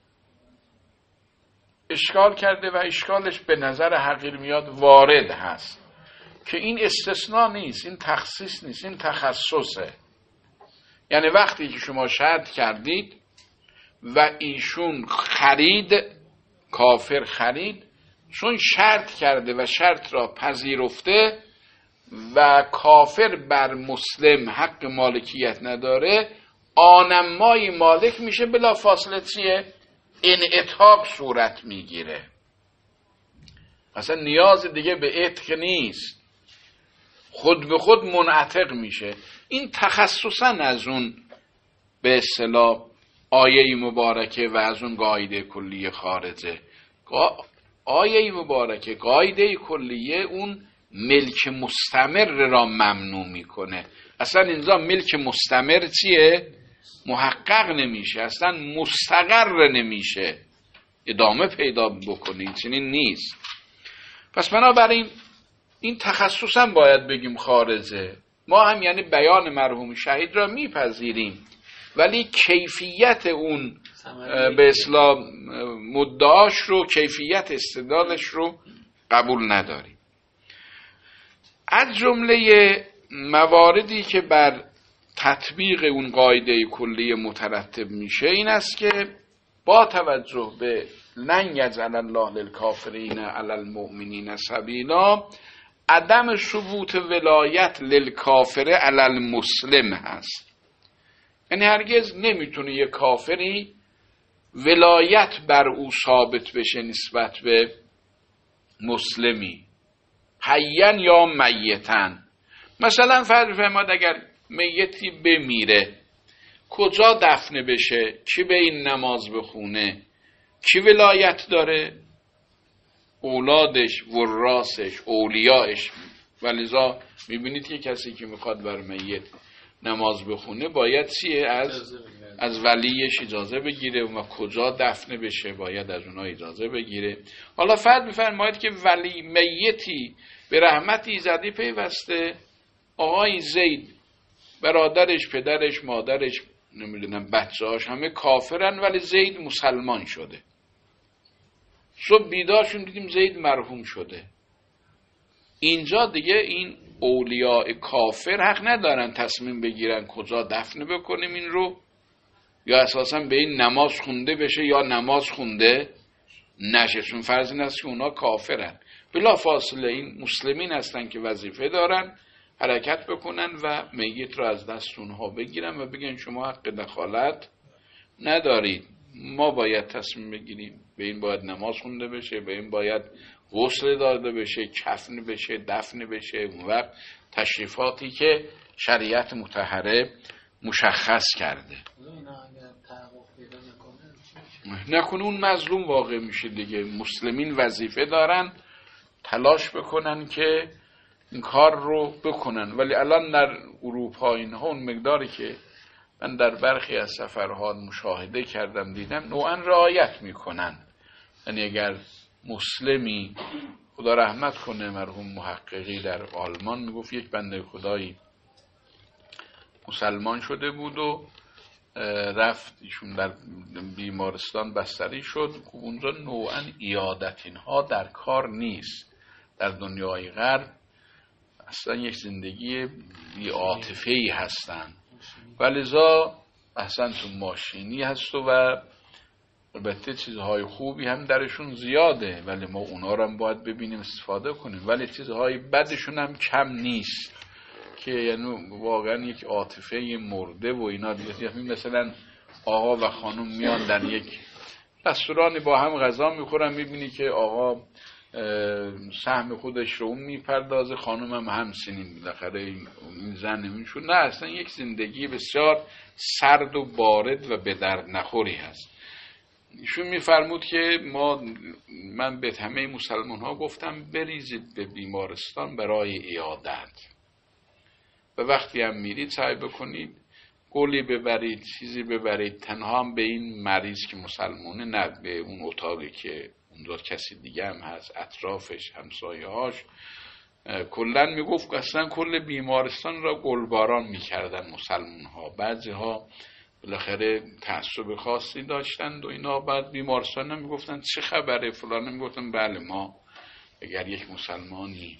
اشکال کرده و اشکالش به نظر حقیر میاد وارد هست که این استثناء نیست، این تخصیص نیست، این تخصصه. یعنی وقتی که شما شرط کردید و ایشون خرید، کافر خرید، چون شرط کرده و شرط را پذیرفته و کافر بر مسلم حق مالکیت نداره، آنمای مالک میشه، بلا فاصله چیه؟ انعتاق صورت میگیره. اصلا نیاز دیگه به عتق نیست، خود به خود منعتق میشه. این تخصصا از اون به اصطلاح آیه مبارکه و از اون قاعده کلیه خارجه. آیه مبارکه قاعده کلیه اون ملک مستمر را ممنوع میکنه. اصلا اینجا ملک مستمر چیه؟ محقق نمیشه، اصلا مستقر نمیشه، ادامه پیدا بکنه، چنین نیست. پس بنابراین این تخصصا باید بگیم خارجه. ما هم یعنی بیان مرحوم شهید را میپذیریم، ولی کیفیت اون به اصطلاح مدعاش رو، کیفیت استدلالش رو قبول نداریم. از جمله مواردی که بر تطبیق اون قاعده کلی مترتب میشه این است که با توجه به لن یجعل الله للکافرین علی المؤمنین سبیلا، عدم ثبوت ولایت للکافر علی المسلم هست. یعنی هرگز نمیتونه یه کافری ولایت بر او ثابت بشه نسبت به مسلمی، حیاً یا میتاً. مثلا فرض فرماد اگر میتی بمیره، کجا دفن بشه، کی به این نماز بخونه، کی ولایت داره؟ اولادش، وراسش، اولیاش. ولذا میبینید که کسی که میخواد بر میت نماز بخونه باید چیه؟ از از ولیش اجازه بگیره و کجا دفن بشه باید از اونها اجازه بگیره. حالا فرض بفرمایید که ولی میتی به رحمت ایزدی پیوسته، آقای زید، برادرش، پدرش، مادرش، نمیدونم بچه‌هاش همه کافرن، ولی زید مسلمان شده. صبح بیدارشون دیدیم زید مرحوم شده. اینجا دیگه این اولیاء کافر حق ندارن تصمیم بگیرن کجا دفن بکنیم این رو، یا اساسا به این نماز خونده بشه یا نماز خونده نشه، چون فرض این است که اونا کافرن. بلا فاصله این مسلمین هستن که وظیفه دارن حرکت بکنن و میت رو از دست اونها بگیرن و بگن شما حق دخالت ندارید، ما باید تصمیم بگیریم به این باید نماز خونده بشه، به این باید غسل داده بشه، کفن بشه، دفن بشه. اون وقت تشریفاتی که شریعت مطهره مشخص کرده نکنه اون مظلوم واقع میشه دیگه. مسلمین وظیفه دارن تلاش بکنن که این کار رو بکنن، ولی الان در اروپا اینها اون مقداری که من در برخی از سفرها مشاهده کردم دیدم نوعا رعایت میکنن. یعنی اگر مسلمی، خدا رحمت کنه مرحوم محققی در آلمان میگفت یک بنده خدایی مسلمان شده بود و رفت ایشون در بیمارستان بستری شد. اونجا نوعا عیادت اینها در کار نیست. در دنیای غرب اصلا یک زندگی بی عاطفه‌ای هستن، ولذا اصلا تو ماشینی هست و البته چیزهای خوبی هم درشون زیاده، ولی ما اونا رو هم باید ببینیم استفاده کنیم، ولی چیزهای بدشون هم کم نیست که یعنی واقعا یک عاطفه مرده و اینا دیگه. مثلا آقا و خانم میان در یک رستورانی با هم غذا میخورن، میبینی که آقا سهم خودش رو اون میپردازه، خانم هم همسنین بالاخره این زن نمیشون. نه، اصلا یک زندگی بسیار سرد و بارد و به درد نخوری هست. ایشون میفرمود که ما من به همه مسلمان ها گفتم بریزید به بیمارستان برای عیادت و وقتی هم میرید سعی بکنید گلی ببرید، چیزی ببرید، تنها هم به این مریض که مسلمانه، نه به اون اتاقی که اونجا کسی دیگه هم هست اطرافش، همسایه هاش، کلا میگفت اصلا کل بیمارستان را گلباران میکردن مسلمان ها. بعضی ها بالاخره تعصب خاصی داشتند و اینا، بعد بیمارستان هم میگفتن چه خبره فلان، میگفتن بله ما اگر یک مسلمانی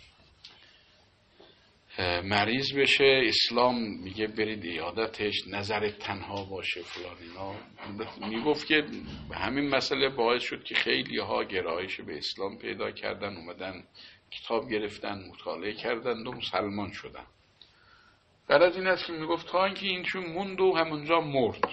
مریض بشه اسلام میگه برید عیادتش، نظرت تنها باشه فلان اینا. میگفت که همین مسئله باعث شد که خیلی ها گرایش به اسلام پیدا کردن، اومدن کتاب گرفتن مطالعه کردن و مسلمان شدن. غرض این است که میگفت تا اینکه این چون موند و همونجا مرد.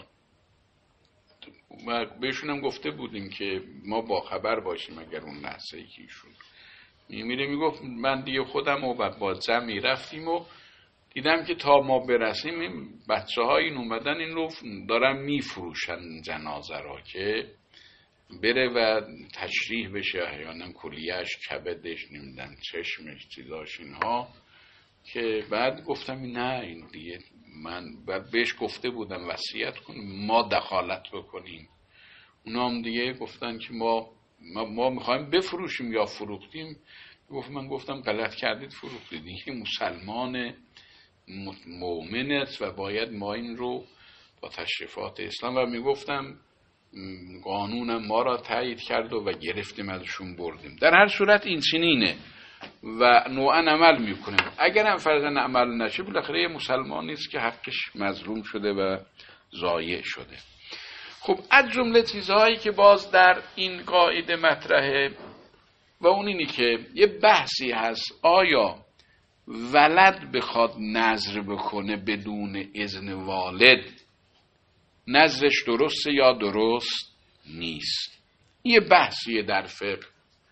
و بهشون هم گفته بودیم که ما با خبر باشیم اگر اون لحظه ای که ایشون میمیره. میگفت من دیگه خودم و با جمعی رفتیم و دیدم که تا ما برسیم این بچه ها این اومدن این رو دارن میفروشن جنازه را که بره و تشریح بشه، احیانا کلیهش، کبدش، نمیدن چشمش، چیزاش اینها. که بعد گفتم نه این دیگه من بعد بهش گفته بودم وصیت کنیم ما دخالت بکنیم. اونا هم دیگه گفتن که ما ما, ما میخوایم بفروشیم یا فروختیم. گفت من گفتم غلط کردید فروختید، این مسلمان مؤمن است و باید ما این رو با تشریفات اسلام. و میگفتم قانونم ما را تایید کرد و, و گرفتیم ازشون بردیم. در هر صورت این چنینه و نوعا عمل میکنیم. اگر هم فرضاً عمل نشه بالاخره یه مسلمان نیست که حقش مظلوم شده و ضایع شده. خب از جمله چیزهایی که باز در این قاعده مطرحه و اون اینی که یه بحثی هست آیا ولد بخواد نذر بکنه بدون اذن والد نذرش درسته یا درست نیست. یه بحثیه در فقه،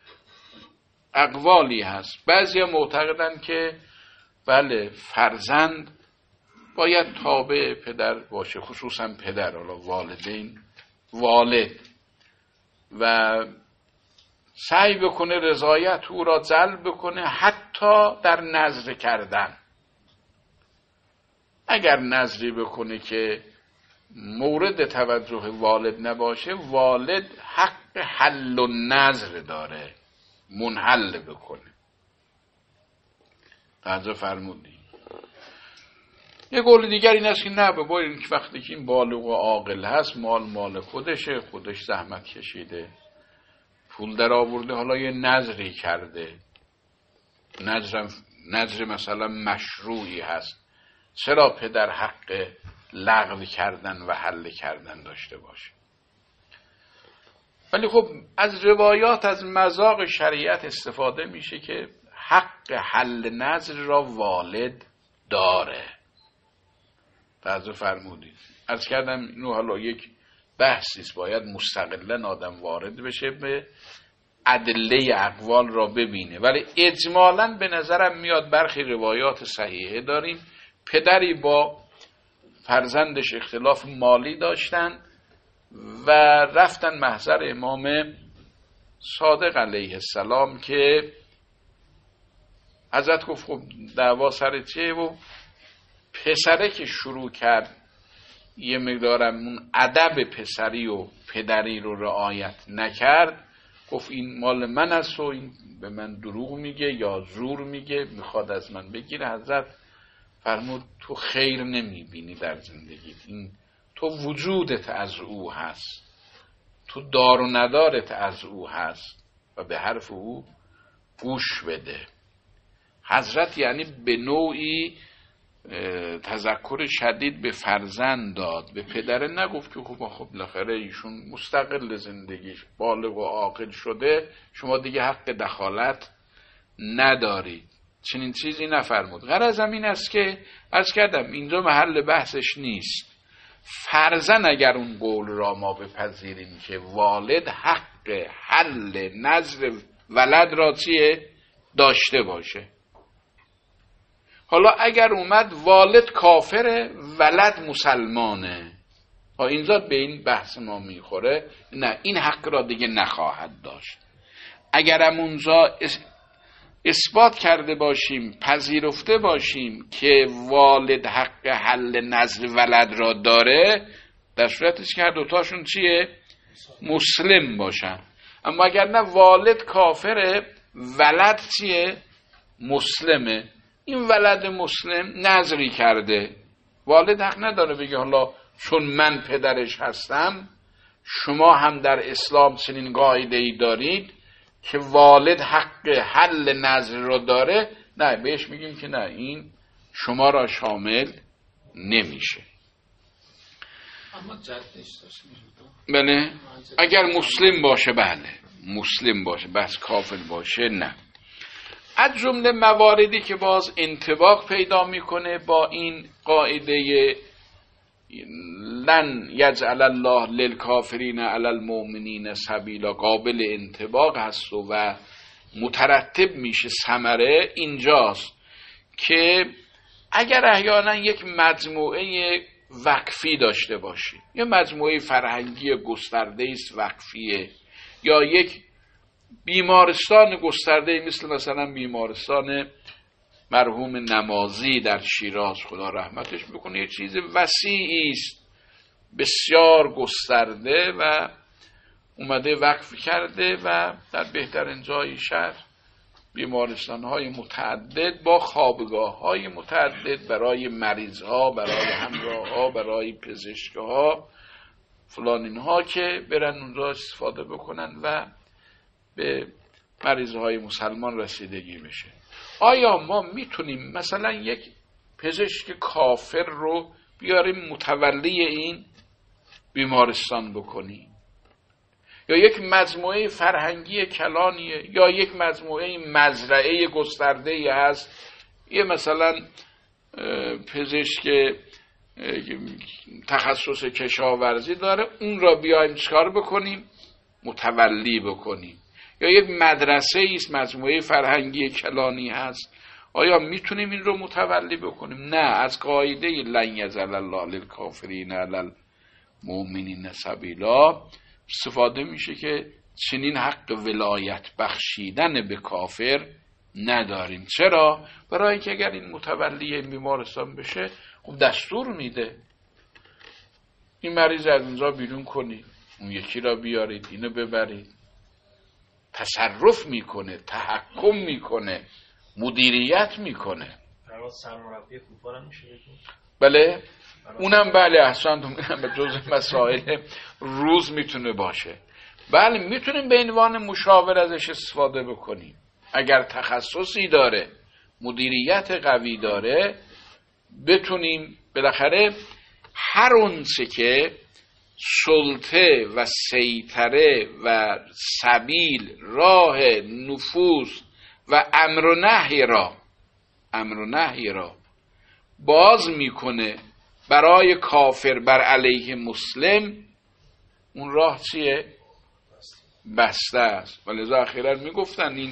اقوالی هست. بعضی ها معتقدن که بله فرزند باید تابع پدر باشه، خصوصا پدر، حالا والدین، والد، و سعی بکنه رضایت او را جلب بکنه حتی در نذر کردن. اگر نذری بکنه که مورد توجه والد نباشه، والد حق حل و نذر داره، منحل بکنه. توجه فرمودی؟ یه قول دیگر این است که نه بابا این وقتی که این بالغ و عاقل هست مال مال خودشه، خودش زحمت کشیده پول در آورده، حالا یه نذری کرده، نذر نذر مثلا مشروعی هست، چرا پدر حق لغو کردن و حل کردن داشته باشه؟ ولی خب از روایات از مذاق شریعت استفاده میشه که حق حل نذر را والد داره. توجه فرمودید؟ عرض کردم اینو حالا یک بحثیست، باید مستقلاً آدم وارد بشه به ادله اقوال را ببینه. ولی اجمالاً به نظرم میاد برخی روایات صحیحه داریم پدری با فرزندش اختلاف مالی داشتن و رفتن محضر امام صادق علیه السلام که حضرت گفت خب دعوا سر چیه؟ و پسره که شروع کرد یه مقدارم اون ادب پسری و پدری رو رعایت نکرد، گفت این مال من است و این به من دروغ میگه یا زور میگه، میخواد از من بگیره. حضرت فرمود تو خیر نمیبینی در زندگی، این تو وجودت از او هست، تو دار و ندارت از او هست و به حرف او گوش بده. حضرت یعنی به نوعی تذکر شدید به فرزند داد، به پدره نگفت که خب خب بالاخره ایشون مستقل زندگیش بالغ و عاقل شده، شما دیگه حق دخالت ندارید، چنین چیزی نفرمود. غرضم این است که عرض کردم اینجا محل بحثش نیست. فرضاً اگر اون قول را ما بپذیریم که والد حق حل نذر ولد را چیه داشته باشه، حالا اگر اومد والد کافره ولد مسلمانه، اینجا به این بحث ما میخوره، نه این حق را دیگه نخواهد داشت. اگرم اونجا اثبات کرده باشیم، پذیرفته باشیم که والد حق حل نذر ولد را داره، در صورتش که هر دوتاشون چیه؟ مسلم باشن. اما اگر نه والد کافره ولد چیه؟ مسلمه، این ولد مسلم نذری کرده، والد حق نداره بگه حالا چون من پدرش هستم شما هم در اسلام چنین قاعده‌ای دارید که والد حق حل نذر رو داره. نه، بهش میگیم که نه، این شما را شامل نمیشه. اما جدش داشت. بله، اگر مسلم باشه بله، مسلم باشه، بس کافر باشه نه. از جمله مواردی که باز انطباق پیدا میکنه با این قاعده لن یجعل الله للکافرین علی المؤمنین سبیلا قابل انطباق هست و مترتب میشه ثمره، اینجاست که اگر احیانا یک مجموعه وقفی داشته باشی، یا مجموعه فرهنگی گسترده است وقفیه، یا یک بیمارستان گسترده مثل مثلا بیمارستان مرحوم نمازی در شیراز، خدا رحمتش بکنه، یک چیز وسیعی است بسیار گسترده و اومده وقف کرده و در بهترین جای شهر بیمارستان های متعدد با خوابگاه های متعدد برای مریض ها، برای همراه ها، برای پزشک ها فلان اینها که برن اونجا استفاده بکنن و به مریض های مسلمان رسیدگی بشه. آیا ما میتونیم مثلا یک پزشک کافر رو بیاریم متولی این بیمارستان بکنیم؟ یا یک مجموعه فرهنگی کلانیه، یا یک مجموعه مزرعه گسترده هست، یه مثلا پزشک تخصص کشاورزی داره، اون را بیایم چکار بکنیم؟ متولی بکنیم. یا یک مدرسه ایست، مجموعه فرهنگی کلانی هست، آیا میتونیم این رو متولی بکنیم؟ نه، از قاعده لن یجعل الله للکافرین علی المؤمنین سبیلا استفاده میشه که چنین حق ولایت بخشیدن به کافر نداریم. چرا؟ برای که اگر این متولی بیمارستان بشه خب دستور میده این مریض از اونجا بیرون کنید، اون یکی را بیارید، اینو ببرید، تصرف میکنه، تحکم میکنه، مدیریت میکنه. برای سرمربی فوتبال هم میشه بگیم؟ بله، اونم بله، احسان تو میرم به جزء مسائل روز میتونه باشه. بله، میتونیم به عنوان مشاور ازش استفاده بکنیم. اگر تخصصی داره، مدیریت قوی داره، بتونیم بالاخره هر اونچه که سلطه و سیطره و سبیل، راه نفوذ و امر و نهی را امر و نهی را باز میکنه برای کافر بر علیه مسلم، اون راه چیه؟ بسته است. ولذا اخیراً میگفتن این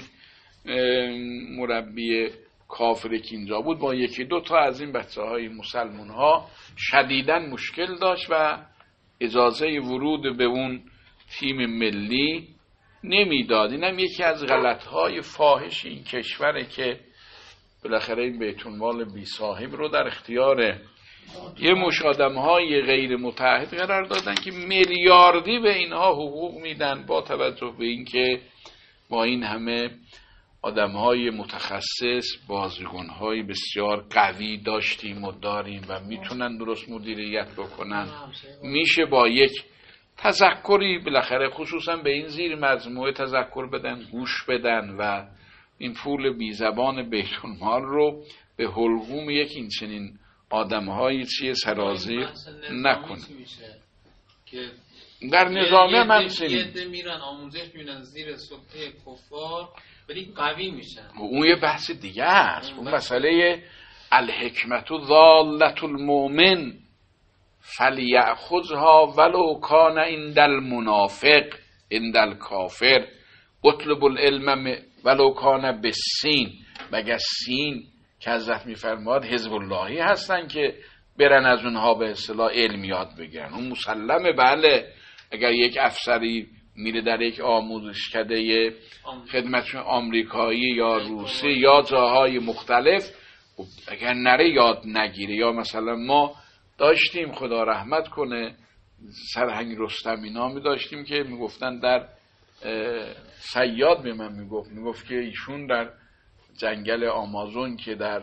مربی کافر که اینجا بود با یکی دو تا از این بچه های مسلمان ها شدیداً مشکل داشت و اجازه ورود به اون تیم ملی نمیداد. اینم یکی از غلطهای فاحش این کشوره که بالاخره این بیت المال بی صاحب رو در اختیار یه مش آدم‌های غیر متعهد قرار دادن که میلیاردی به اینها حقوق میدن، با توجه به اینکه با این همه آدم‌های متخصص، بازیکن‌های بسیار قوی داشتیم و داریم و میتونن درست مدیریت بکنن، میشه با یک تذکری بالاخره خصوصا به این زیر مجموعه تذکر بدن، گوش بدن و این پول بی زبان بیت المال رو به حلقوم یک این چنین آدم‌های چیه سرازی نکنه. در نظامه هم همچنین یه میرن آموزش میبینن زیر سلطه کفار ولی قوی میشن. اون یه بحث دیگه است. اون مسئله الحکمت ضالة المؤمن فلیأخذها ولو کان عند المنافق عند الکافر اطلب العلم ولو کان بالسین. مگر سین که حضرت میفرماد حزب اللهی هستن که برن از اونها به اصطلاح علم یاد بگیرن. اون مسلمه. بله، اگر یک افسری میره در یک آموزشکده خدمتشون آمریکایی یا روسی یا جاهای مختلف، اگر نره یاد نگیره، یا مثلا ما داشتیم خدا رحمت کنه سرهنگ رستمی نامی داشتیم که میگفتن در صیاد به من میگفت میگفت که ایشون در جنگل آمازون که در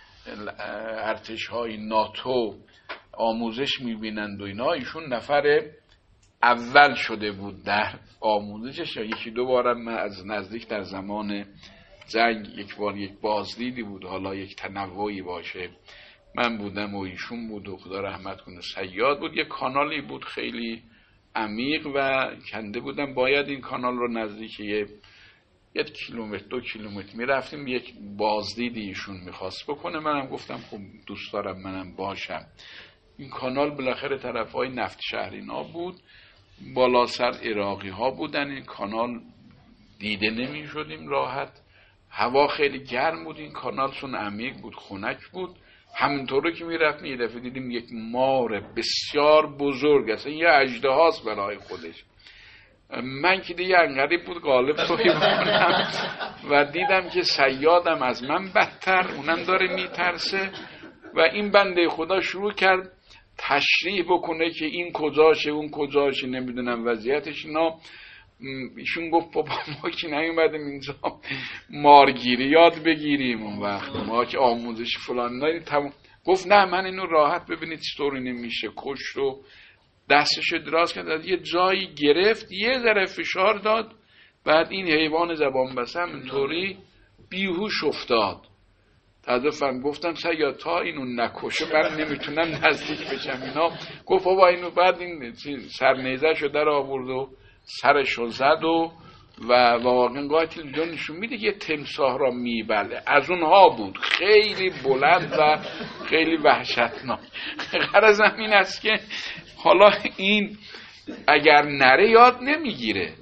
ارتش‌های ناتو آموزش می‌بینند و اینا، ایشون نفر اول شده بود در آموزشش. یکی دو بارم من از نزدیک در زمان جنگ یک بار یک بازدیدی بود، حالا یک تنوعی باشه، من بودم و ایشون بود و خدا رحمت کنه صیاد بود. یک کانالی بود خیلی عمیق و کنده بودم، باید این کانال رو نزدیک یک یک کیلومتر دو کیلومتر میرفتیم. یک بازدیدی ایشون میخواست بکنه، منم گفتم خب دوست دارم منم باشم. این کانال بالاخره طرفای نفت شهرینا بود، بالا سر عراقی ها بودن، این کانال دیده نمی شدیم راحت، هوا خیلی گرم بود، این کانال چون عمیق بود خنک بود. همینطوره که میرفتیم یه دفعه دیدیم یک مار بسیار بزرگ، اصلا یه اژدهاست برای خودش. من که دیگه انقریب بود غالب توی بکنم و دیدم که صیادم از من بدتر، اونم داره میترسه و این بنده خدا شروع کرد تشریح بکنه که این کجاشه اون کجاشه نمیدونم وضعیتش. اینا ایشون گفت بابا ما که نیومدیم اینجا مارگیری یاد بگیریم، اون وقت ما که آموزش فلان داریم تمام. گفت نه من اینو راحت ببینید چطوری نمیشه کشت و دستشو دراز کرد، یه جایی گرفت، یه ذره فشار داد، بعد این حیوان زبان بسته اینطوری بیهوش افتاد. تعجبم گفتم صیاد تا اینو نکشه من نمیتونم نزدیک بشم اینا. گفت بابا اینو، بعد این سرنیزه‌شو در آورد و سرشو زد و و واقعا قاتل جون نشون میده که تمساح را میبله. از اونها بود خیلی بلند و خیلی وحشتناک. غرض این است که حالا این اگر نره یاد نمیگیره،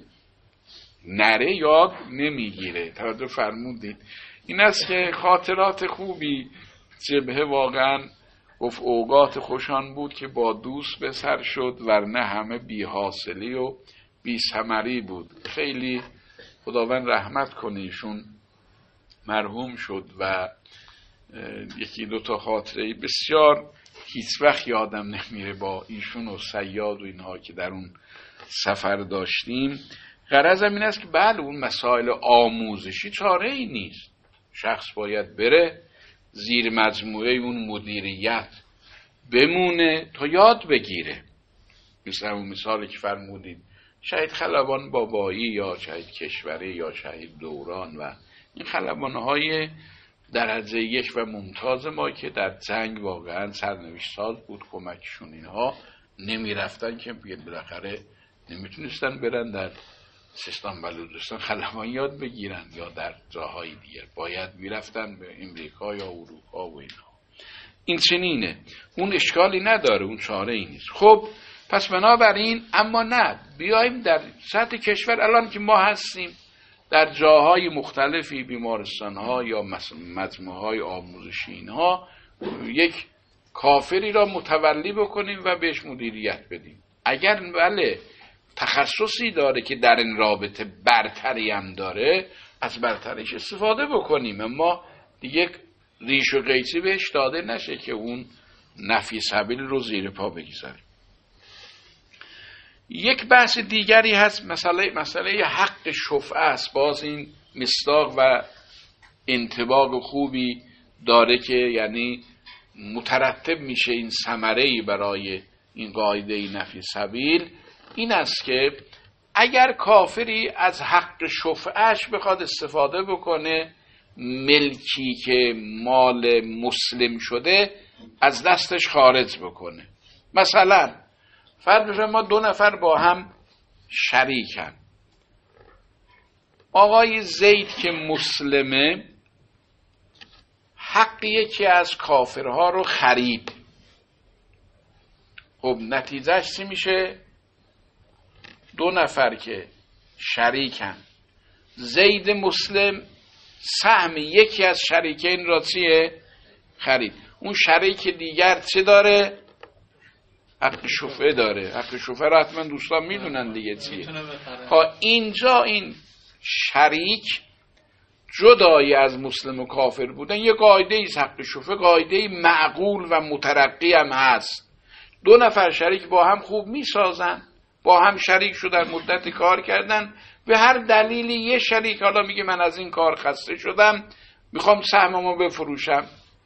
نره یاد نمیگیره. توجه فرمودید؟ این است که خاطرات خوبی جبهه واقعا گفت اوقات خوشان بود که با دوست به سر شد، ورنه همه بی حاصلی و بی ثمری بود. خیلی خداوند رحمت کنه ایشون مرحوم شد و یکی دو تا خاطره بسیار هیچ وقت یادم نمیره با ایشون و صیاد و اینها که در اون سفر داشتیم. غرضم این است که بله اون مسائل آموزشی چاره ای نیست، شخص باید بره زیر مجموعه اون مدیریت بمونه تا یاد بگیره. مثل اون مثالی که فرمودید شهید خلبان بابایی یا شهید کشوری یا شهید دوران و این خلبانهای درجه یک و ممتاز ما که در جنگ واقعا سرنوشت ساز بود، کمکشون اینها نمی رفتن که بالاخره نمیتونستن برن در سیستان بلوچستان خلبان یاد بگیرن یا در جاهای دیگر، باید میرفتن به امریکا یا اروپا و اینها. این چنینه، اون اشکالی نداره، اون چاره ای نیست. خب پس بنابراین اما نه بیایم در سطح کشور الان که ما هستیم در جاهای مختلفی، بیمارستان‌ها یا مجموعه‌های آموزشی اینها، یک کافری را متولی بکنیم و بهش مدیریت بدیم. اگر بله تخصصی داره که در این رابطه برتری هم داره، از برتریش استفاده بکنیم، اما دیگه ریش و قیچی بهش داده نشه که اون نفی سبیل رو زیر پا بگذاریم. یک بحث دیگری هست، مسئله مسئله حق شفعه است. باز این مصداق و انطباق خوبی داره که یعنی مترتب میشه این ثمره‌ای برای این قاعده نفی سبیل. این است که اگر کافری از حق شفعهش بخواد استفاده بکنه، ملکی که مال مسلم شده از دستش خارج بکنه. مثلا فرض بشه ما دو نفر با هم شریکن، آقای زید که مسلمه حق یکی از کافرها رو خرید. خب نتیجهش چی میشه؟ دو نفر که شریکن، زید مسلم سهم یکی از شریکین را چیه؟ خرید. اون شریک دیگر چه داره؟ حق شفعه داره. حق شفعه را حتما دوستان میدونن دیگه چیه. ها اینجا این شریک جدایی از مسلم و کافر بودن یه قاعده ایست. حق شفعه قاعده معقول و مترقی هم هست. دو نفر شریک با هم خوب میسازن، با هم شریک شدن، مدتی کار کردن، به هر دلیلی یه شریک حالا میگه من از این کار خسته شدم میخوام سهممو بفروشم،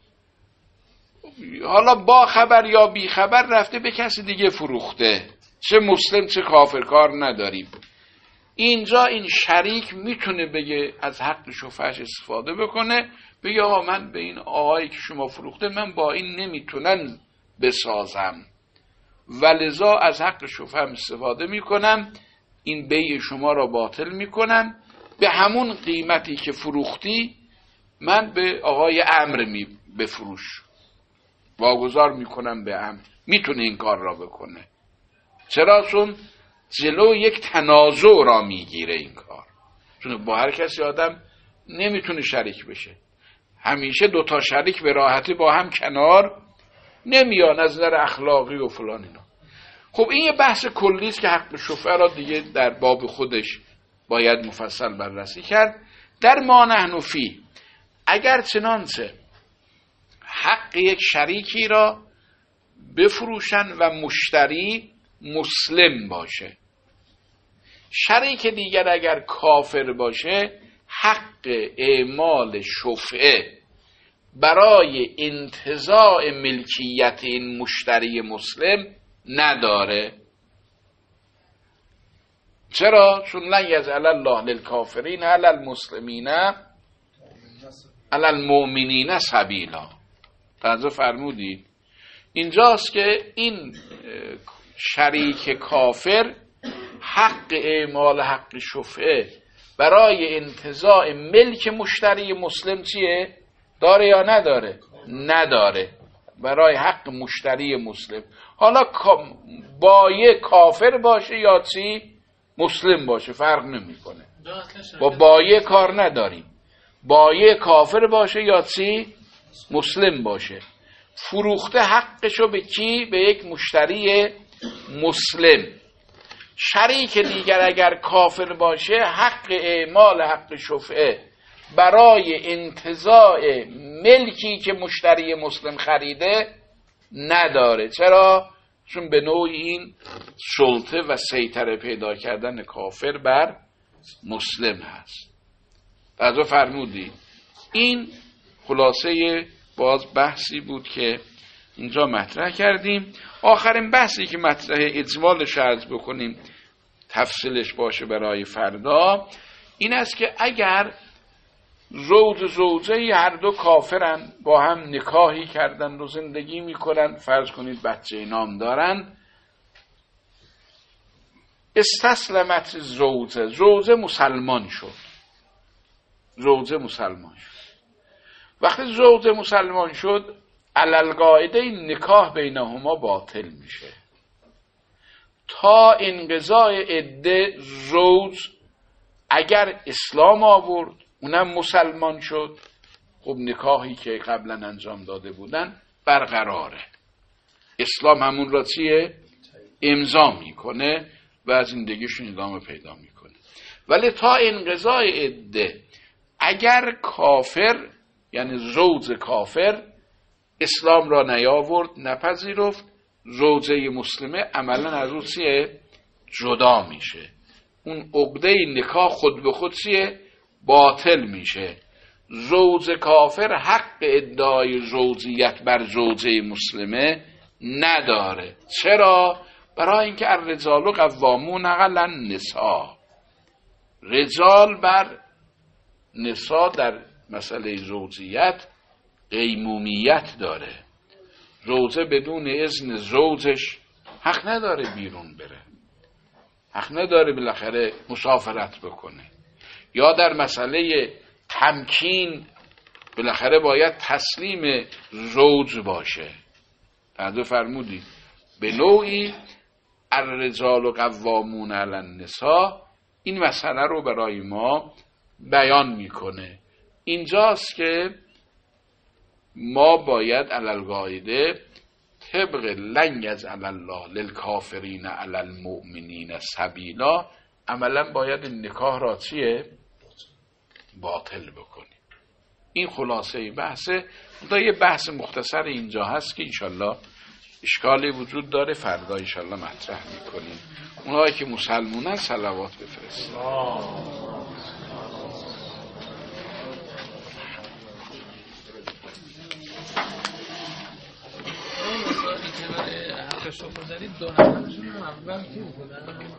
حالا با خبر یا بی خبر رفته به کسی دیگه فروخته، چه مسلم چه کافر کار نداریم. اینجا این شریک میتونه بگه از حق شفعش استفاده بکنه، بگه آقا من به این آقایی که شما فروخته من با این نمیتونن بسازم، ولذا از حق شفعم استفاده میکنم، این بیع شما را باطل میکنم، به همون قیمتی که فروختی من به آقای امر می بفروش، واگذار میکنم به امر. میتونه این کار را بکنه. چرا؟ چون جلو یک تنازع را میگیره این کار، چون با هر کسی آدم نمیتونه شریک بشه، همیشه دوتا شریک به راحتی با هم کنار نمیان از نظر اخلاقی و فلان اینا. خب این یه بحث کلی است که حق شفعه را دیگه در باب خودش باید مفصل بررسی کرد. در ما نحن فی، اگر چنانچه حق یک شریکی را بفروشن و مشتری مسلم باشه، شریک دیگر اگر کافر باشه، حق اعمال شفعه برای انتزاع ملکیت این مشتری مسلم نداره. چرا؟ چون لن یجعل الله للکافرین علی المسلمین علی المؤمنین سبیلا. توجه فرمودید؟ اینجاست که این شریک کافر حق اعمال حق شفعه برای انتزاع ملک مشتری مسلم چیه؟ داره یا نداره؟ نداره، برای حق مشتری مسلم. حالا بایع کافر باشه یا چی؟ مسلم باشه، فرق نمیکنه. با بایع کار نداریم، بایع کافر باشه یا چی؟ مسلم باشه. فروخته حقشو به کی؟ به یک مشتری مسلم. شریک دیگر اگر کافر باشه، حق اعمال حق شفعه برای انتزاع ملکی که مشتری مسلم خریده نداره. چرا؟ چون به نوعی این سلطه و سیطره پیدا کردن کافر بر مسلم هست. توجه فرمودید؟ این خلاصه باز بحثی بود که اینجا مطرح کردیم. آخرین بحثی که مطرح اجمالش عرض بکنیم، تفصیلش باشه برای فردا، این است که اگر زوج زوجه هر دو کافرن، با هم نکاحی کردن و زندگی میکنن، فرض کنید بچه نام دارن، استسلمت زوجه، زوجه مسلمان شد، زوجه مسلمان شد. وقتی زوجه مسلمان شد، علل قاعده این نکاح بینهما باطل میشه تا انقضای عده. زوج اگر اسلام آورد، اونم مسلمان شد، خب نکاحی که قبلا انجام داده بودن برقراره. اسلام همون را چیه؟ امضا میکنه و زندگیشون ادامه پیدا میکنه. ولی تا انقضای عده اگر کافر، یعنی زوج کافر، اسلام را نیاورد، نپذیرفت، زوجه مسلمه عملا از اون چیه؟ جدا میشه. اون عقده نکاح خود به خود چیه؟ باطل میشه. زوج کافر حق ادعای زوجیت بر زوجه مسلمه نداره. چرا؟ برای اینکه الرجال قوامون علی النساء، رجال بر نساء در مسئله زوجیت قیمومیت داره. زوجه بدون اذن زوجش حق نداره بیرون بره، حق نداره بالاخره مسافرت بکنه. یا در مسئله تمکین بالاخره باید تسلیم زوج باشه. توجه فرمودید؟ به نوعی الرجال قوامون علی النساء این مسئله رو برای ما بیان میکنه. اینجاست که ما باید علل قاعده طبق لن یجعل الله للکافرین علی المؤمنین سبیلا، عملا باید این نکاح را چیه؟ باطل بکنیم. این خلاصه بحثه. دا یه بحث مختصر اینجا هست که انشالله اشکالی وجود داره، فردا انشالله مطرح میکنیم. اونهایی که مسلمونن صلوات بفرستید. که سفره زدید دو نفرشون اول کی بودن؟